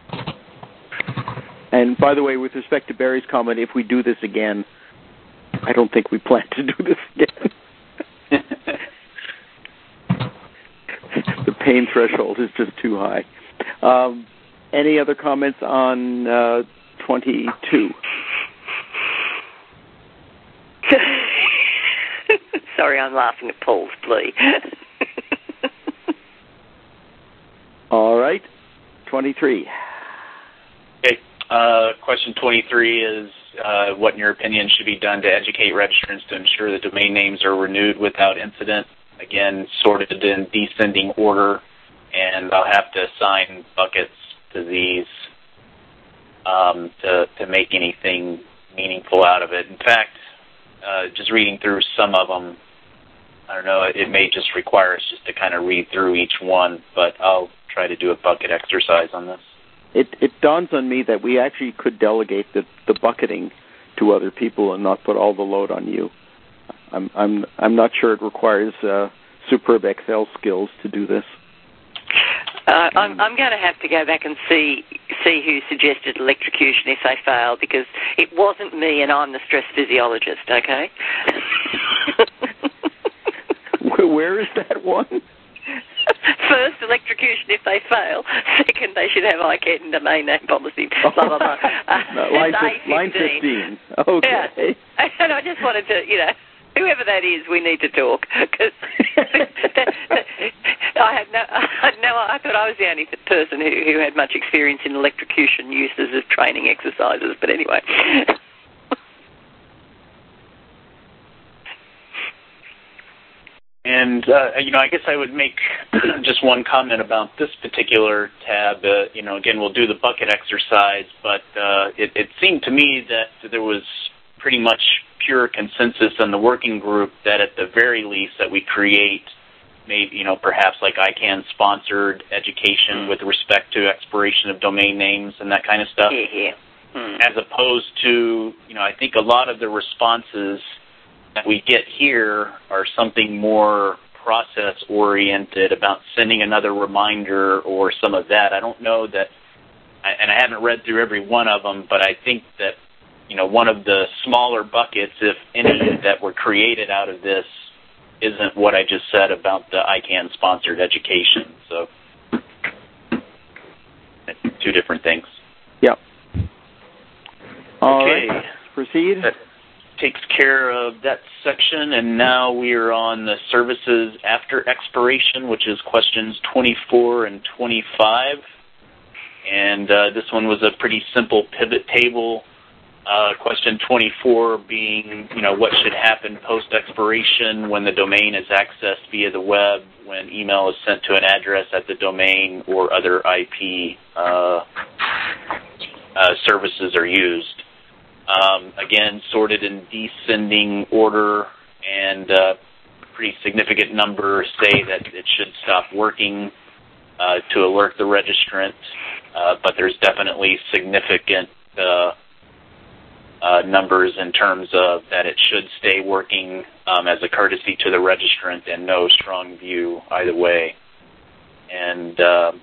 And by the way, with respect to Barry's comment, if we do this again, I don't think we plan to do this again. The pain threshold is just too high. Any other comments on 22? Sorry, I'm laughing at Paul's plea. All right. 23. Okay. Question 23 is, what, in your opinion, should be done to educate registrants to ensure that domain names are renewed without incident? Again, sorted in descending order, and I'll have to assign buckets to these to make anything meaningful out of it. In fact, just reading through some of them, I don't know, it may just require us just to kind of read through each one, but I'll try to do a bucket exercise on this. It dawns on me that we actually could delegate the bucketing to other people and not put all the load on you. I'm not sure it requires superb Excel skills to do this. I'm going to have to go back and see who suggested electrocution if they fail, because it wasn't me, and I'm the stress physiologist. Okay. Where is that one? First, electrocution if they fail. Second, they should have ICANN and domain name policy. Blah, blah, blah. Line 15. Okay. Yeah. And I just wanted to, whoever that is, we need to talk. Because I thought I was the only person who had much experience in electrocution uses as training exercises. But anyway. And, I guess I would make just one comment about this particular tab. Again, we'll do the bucket exercise, but it seemed to me that there was pretty much pure consensus in the working group that at the very least that we create maybe, perhaps like ICANN-sponsored education with respect to expiration of domain names and that kind of stuff. Yeah. As opposed to, I think a lot of the responses that we get here are something more process-oriented about sending another reminder or some of that. I don't know that, and I haven't read through every one of them, but I think that, one of the smaller buckets, if any, that were created out of this isn't what I just said about the ICANN-sponsored education. So, two different things. Yep. All okay. right. Proceed. That takes care of that section, and now we are on the services after expiration, which is questions 24 and 25. And this one was a pretty simple pivot table. Question 24 being, what should happen post-expiration when the domain is accessed via the web, when email is sent to an address at the domain or other IP services are used. Again, sorted in descending order, and a pretty significant number say that it should stop working to alert the registrant, but there's definitely significant numbers in terms of that it should stay working as a courtesy to the registrant, and no strong view either way. And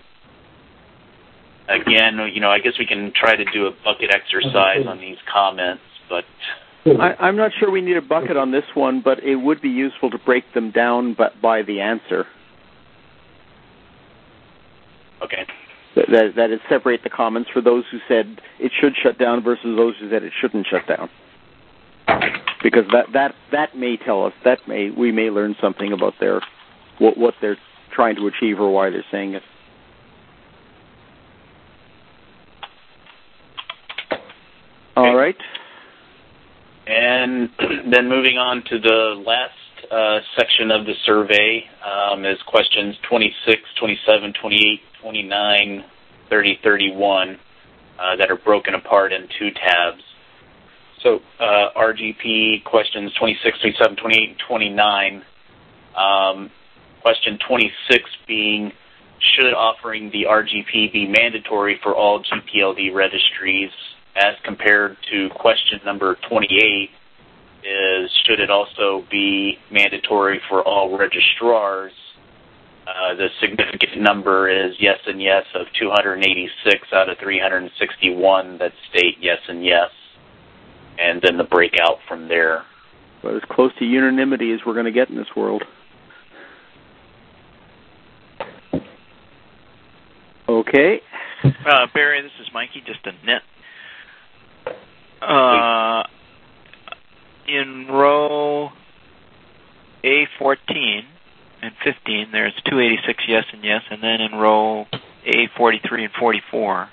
again, I guess we can try to do a bucket exercise on these comments, but I'm not sure we need a bucket on this one, but it would be useful to break them down by the answer. Okay. That is, separate the comments for those who said it should shut down versus those who said it shouldn't shut down. Because that may tell us, we may learn something about what they're trying to achieve or why they're saying it. Okay. All right. And then moving on to the last section of the survey is questions 26, 27, 28, 29, 30, 31 that are broken apart in two tabs. So RGP questions 26, 27, 28, and 29. Question 26 being, should offering the RGP be mandatory for all GPLD registries, as compared to question number 28 is, should it also be mandatory for all registrars? The significant number is yes and yes of 286 out of 361 that state yes and yes, and then the breakout from there. Well, as close to unanimity as we're going to get in this world. Okay. Barry, this is Mikey, just a nit. In row A14 and 15, there's 286 yes and yes, and then in row A43 and 44.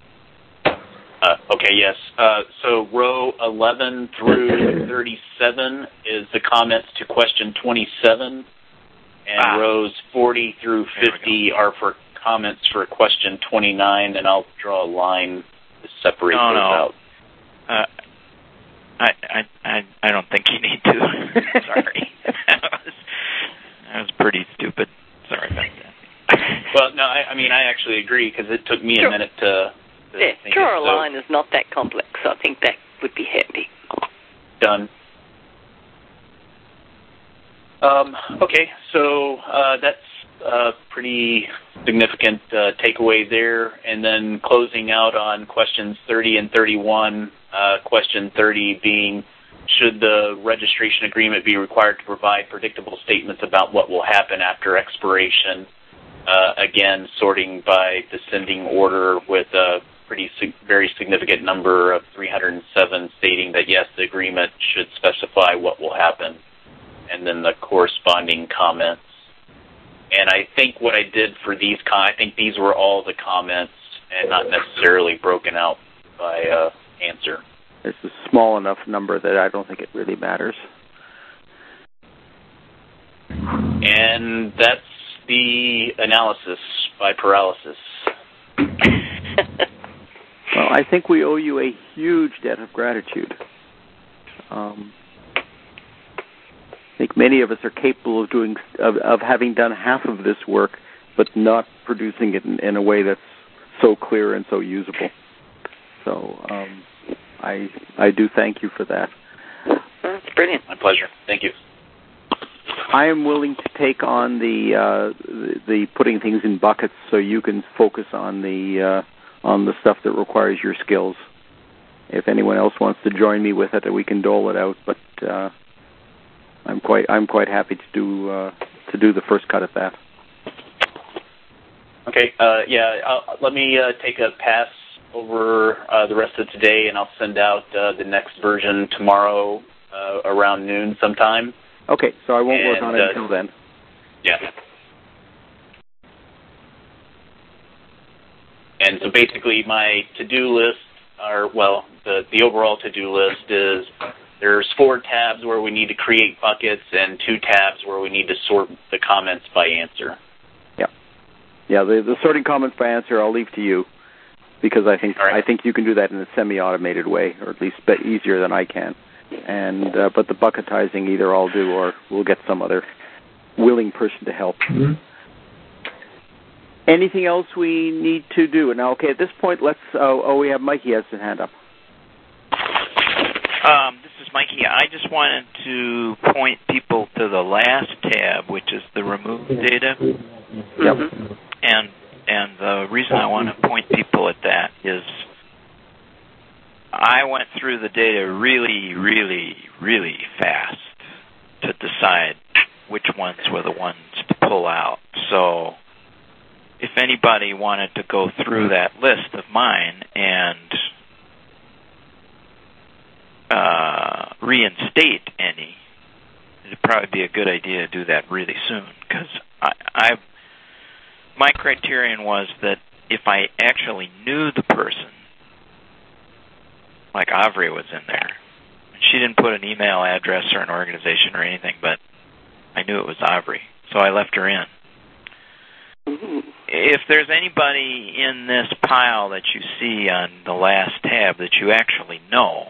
Okay, yes. So row 11 through 37 is the comments to question 27, and rows 40 through 50 are for comments for question 29, and I'll draw a line to separate those out. I don't think you need to. Sorry. That was pretty stupid. Sorry about that. Well, no, I actually agree, because it took me a minute to think draw a line is not that complex. I think that would be handy. Done. Okay, so that's a pretty significant takeaway there. And then closing out on questions 30 and 31, question 30 being, should the registration agreement be required to provide predictable statements about what will happen after expiration? Again, sorting by descending order with a very significant number of 307 stating that, yes, the agreement should specify what will happen, and then the corresponding comments. And I think what I did for these, I think these were all the comments and not necessarily broken out by answer. It's a small enough number that I don't think it really matters. And that's the analysis by paralysis. Well, I think we owe you a huge debt of gratitude. I think many of us are capable of having done half of this work, but not producing it in a way that's so clear and so usable. So I do thank you for that. That's brilliant. My pleasure. Thank you. I am willing to take on the putting things in buckets, so you can focus on the stuff that requires your skills. If anyone else wants to join me with it, we can dole it out. But I'm quite happy to do the first cut at that. Okay. Let me take a pass over the rest of today, and I'll send out the next version tomorrow around noon sometime. Okay, so I won't work on it until then. Yeah. And so basically my to-do list, the overall to-do list is there's 4 tabs where we need to create buckets and 2 tabs where we need to sort the comments by answer. Yeah, the sorting comments by answer I'll leave to you, because I think you can do that in a semi-automated way, or at least easier than I can. And but the bucketizing either I'll do or we'll get some other willing person to help. Mm-hmm. Anything else we need to do? Now, okay, at this point, let's. We have Mikey has his hand up. This is Mikey. I just wanted to point people to the last tab, which is the remove data. Yep. And the reason I want to point people at that is I went through the data really, really, really fast to decide which ones were the ones to pull out. So if anybody wanted to go through that list of mine and reinstate any, it'd probably be a good idea to do that really soon, because my criterion was that if I actually knew the person, like Avri was in there, she didn't put an email address or an organization or anything, but I knew it was Avri, so I left her in. If there's anybody in this pile that you see on the last tab that you actually know,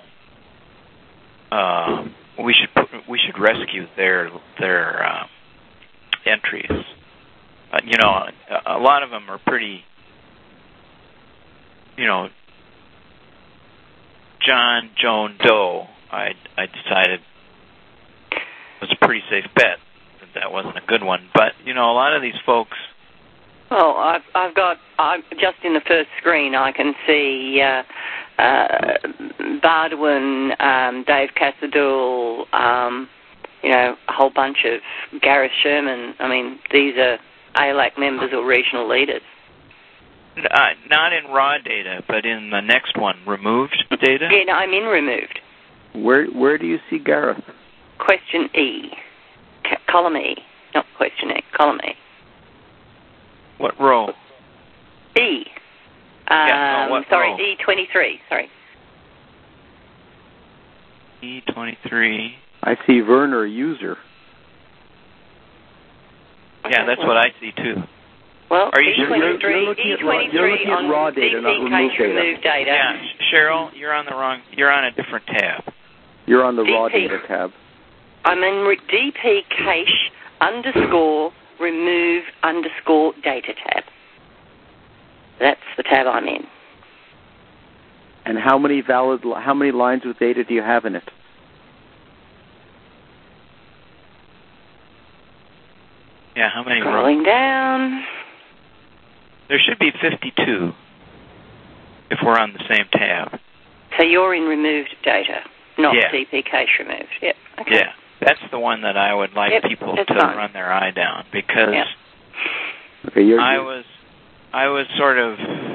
we should rescue their entries. A lot of them are pretty, John, Joan Doe, I decided was a pretty safe bet that wasn't a good one. But, a lot of these folks... Well, I'm just in the first screen, I can see Bardwin, Dave Cassadul, a whole bunch of Gareth Sherman. I mean, these are ALAC members or regional leaders. Not in raw data, but in the next one, removed data? Yeah, no, I'm in removed. Where do you see Gareth? Question E. Column E. Not question E, column E. What row? E. What row? E23, sorry. E23. I see Werner user. Yeah, that's what I see too. Well, are you E23 you're looking at raw data, not removed data. Yeah, Cheryl, you're on a different tab. You're on the raw data tab. I'm in DP cache _ remove _ data tab. That's the tab I'm in. And how many lines of data do you have in it? Yeah, how many? Scrolling down. There should be 52 if we're on the same tab. So you're in removed data, not DP cache removed. Yep. Okay. Yeah. That's the one that I would like people to run their eye down, because I was sort of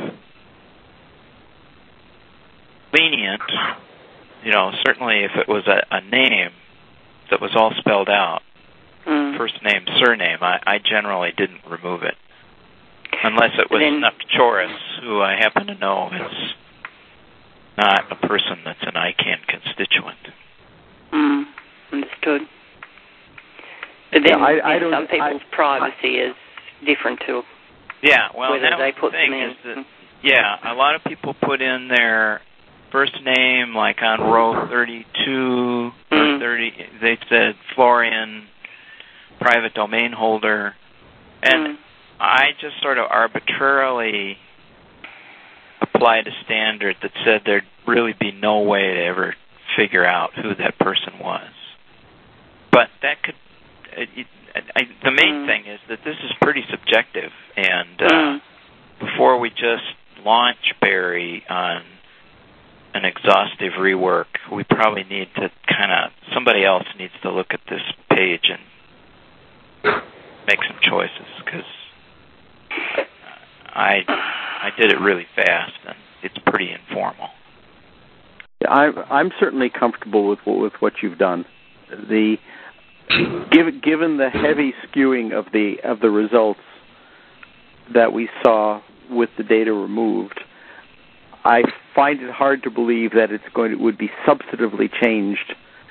lenient, certainly if it was a name that was all spelled out, first name, surname, I generally didn't remove it. Unless it was Nupchoris, who I happen to know is not a person that's an ICANN constituent. Understood. But then some people's privacy is different too. Yeah, well, whether they put the thing is that, a lot of people put in their first name, like on row 32 or 30, they said Florian, private domain holder, and I just sort of arbitrarily applied a standard that said there'd really be no way to ever figure out who that person was. But that could... the main thing is that this is pretty subjective, and before we just launch Barry on an exhaustive rework, we probably need to somebody somebody else needs to look at this page and make some choices, because I did it really fast, and it's pretty informal. Yeah, I'm certainly comfortable with what you've done. Given the heavy skewing of the results that we saw with the data removed, I find it hard to believe that it would be substantively changed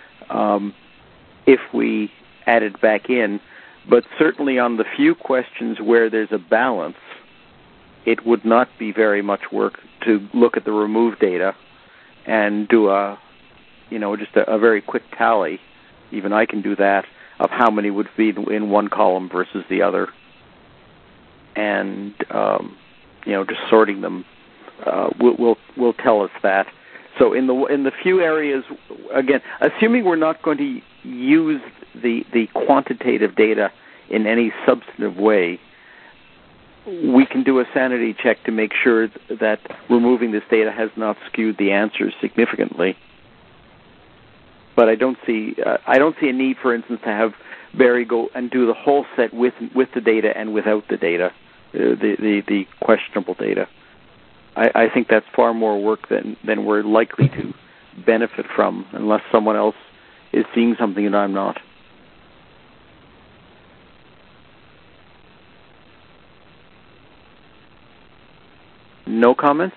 if we added back in. But certainly on the few questions where there's a balance, it would not be very much work to look at the removed data and do just a very quick tally. Even I can do that, of how many would be in one column versus the other, and just sorting them will tell us that. So in the few areas, again, assuming we're not going to use the quantitative data in any substantive way, we can do a sanity check to make sure that removing this data has not skewed the answers significantly. But I don't see a need, for instance, to have Barry go and do the whole set with the data and without the data, the questionable data. I think that's far more work than we're likely to benefit from, unless someone else is seeing something that I'm not. No comments?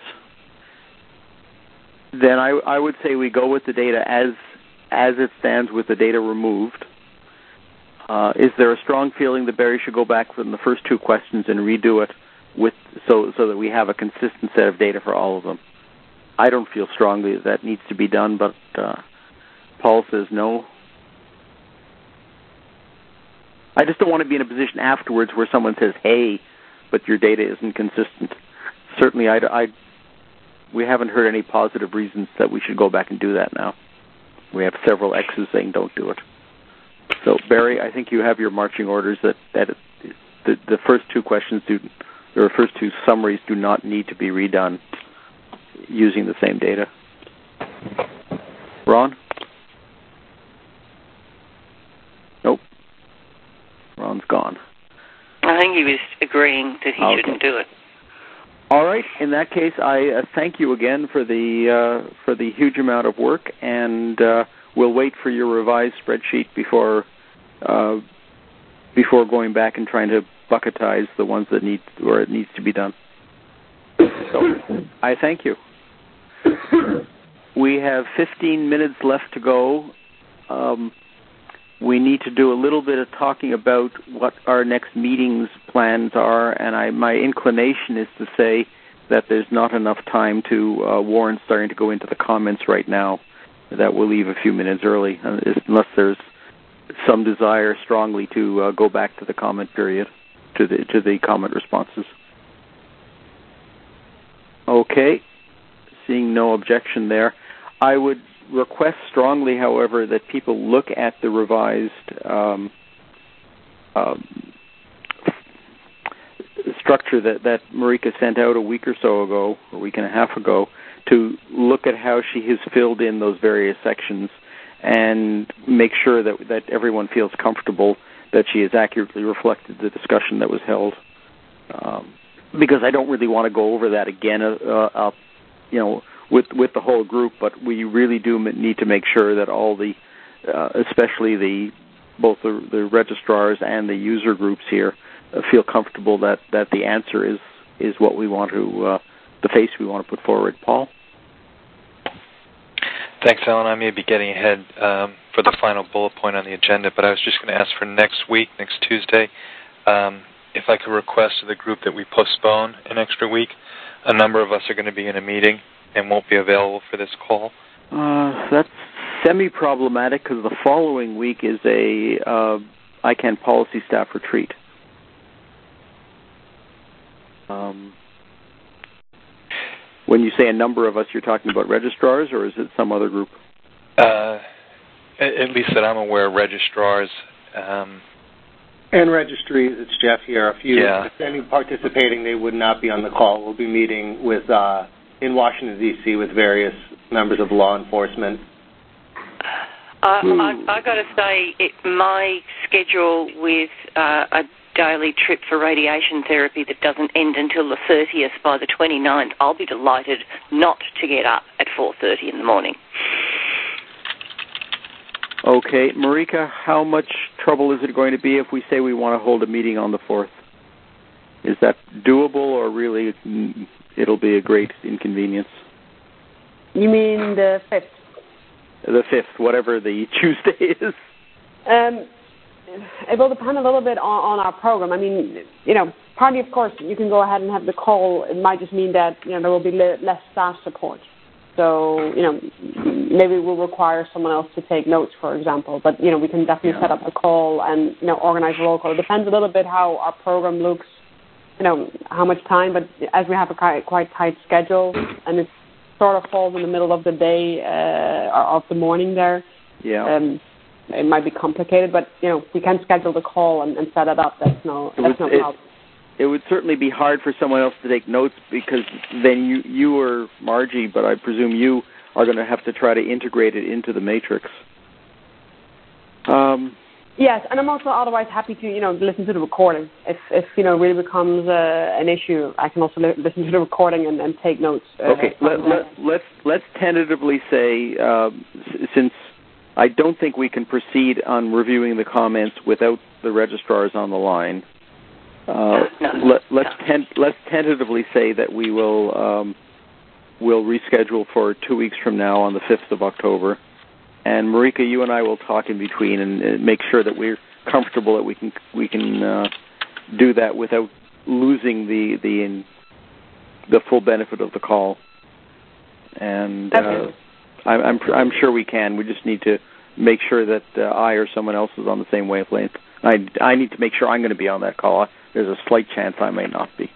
Then I would say we go with the data as it stands with the data removed. Is there a strong feeling that Barry should go back from the first two questions and redo it so that we have a consistent set of data for all of them? I don't feel strongly that needs to be done, but Paul says no. I just don't want to be in a position afterwards where someone says, hey, but your data isn't consistent. Certainly, we haven't heard any positive reasons that we should go back and do that now. We have several X's saying don't do it. So, Barry, I think you have your marching orders that the first two questions or first two summaries do not need to be redone using the same data. Ron? Nope. Ron's gone. I think he was agreeing that he shouldn't do it. All right. In that case, I thank you again for the huge amount of work, and we'll wait for your revised spreadsheet before going back and trying to bucketize the ones that where it needs to be done. So, I thank you. We have 15 minutes left to go. We need to do a little bit of talking about what our next meetings plans are, and my inclination is to say that there's not enough time to warrant starting to go into the comments right now. That we'll leave a few minutes early, unless there's some desire strongly to go back to the comment period, to the comment responses. Okay, seeing no objection there. I would request strongly, however, that people look at the revised structure that Marika sent out a week or so ago, a week and a half ago, to look at how she has filled in those various sections and make sure that everyone feels comfortable that she has accurately reflected the discussion that was held. Because I don't really want to go over that again, with the whole group, but we really do need to make sure that all the, especially both the registrars and the user groups here, feel comfortable that the answer is what we want to, the face we want to put forward. Paul? Thanks, Alan. I may be getting ahead for the final bullet point on the agenda, but I was just going to ask for next week, next Tuesday, if I could request to the group that we postpone an extra week. A number of us are going to be in a meeting and won't be available for this call. That's semi-problematic because the following week is a ICANN policy staff retreat. When you say a number of us, you're talking about registrars, or is it some other group? At least that I'm aware, registrars. And registries, it's Jeff here. If any participating, they would not be on the call. We'll be meeting in Washington, D.C. with various members of law enforcement. I got to say, my schedule with a daily trip for radiation therapy that doesn't end until the 30th by the 29th, I'll be delighted not to get up at 4:30 in the morning. Okay. Marika, how much trouble is it going to be if we say we want to hold a meeting on the 4th? Is that doable, or really it'll be a great inconvenience? You mean the 5th? The 5th, whatever the Tuesday is. It will depend a little bit on our program. I mean, partly, of course, you can go ahead and have the call. It might just mean that, there will be less staff support. So, maybe we'll require someone else to take notes, for example. But, we can definitely set up the call and, organize a roll call. It depends a little bit how our program looks, how much time. But as we have a quite tight schedule, and it sort of falls in the middle of the day or of the morning there, it might be complicated. But, we can schedule the call and set it up. That's no problem. It would certainly be hard for someone else to take notes, because then you or Margie, but I presume you are going to have to try to integrate it into the matrix. Yes, and I'm also otherwise happy to, listen to the recording. If it really becomes an issue, I can also listen to the recording and take notes. Okay, let's tentatively say, since I don't think we can proceed on reviewing the comments without the registrars on the line, let's tentatively say that we will we'll reschedule for 2 weeks from now on the 5th of October. And Marika, you and I will talk in between and make sure that we're comfortable that we can do that without losing the full benefit of the call. And I'm sure we can. We just need to make sure that I or someone else is on the same wavelength. I need to make sure I'm going to be on that call. There's a slight chance I may not be.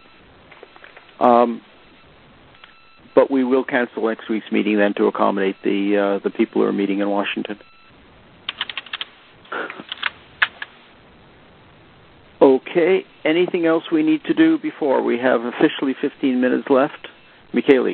But we will cancel next week's meeting then to accommodate the people who are meeting in Washington. Okay. Anything else we need to do before? We have officially 15 minutes left. Michele.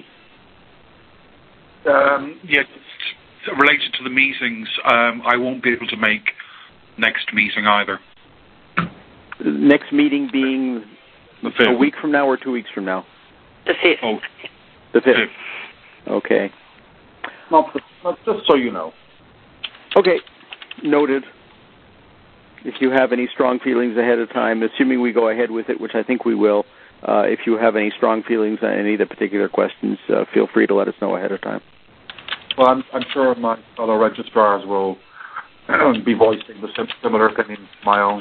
Related to the meetings, I won't be able to make next meeting either. Next meeting being the 5th. A week from now or 2 weeks from now? The 5th. Oh. The 5th. Okay. Just so you know. Okay. Noted. If you have any strong feelings ahead of time, assuming we go ahead with it, which I think we will, if you have any strong feelings on any of the particular questions, feel free to let us know ahead of time. Well, I'm sure my fellow registrars will be voicing the similar opinions to my own.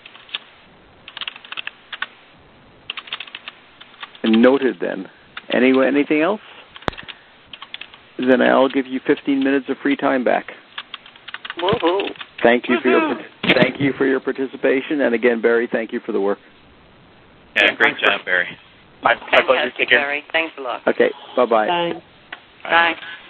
Noted then. Anyway, anything else? Then I'll give you 15 minutes of free time back. Woohoo! Thank you for your participation, and again, Barry, thank you for the work. Yeah, great job, Barry. My pleasure. Barry, thanks a lot. Okay, bye-bye. Bye. Bye.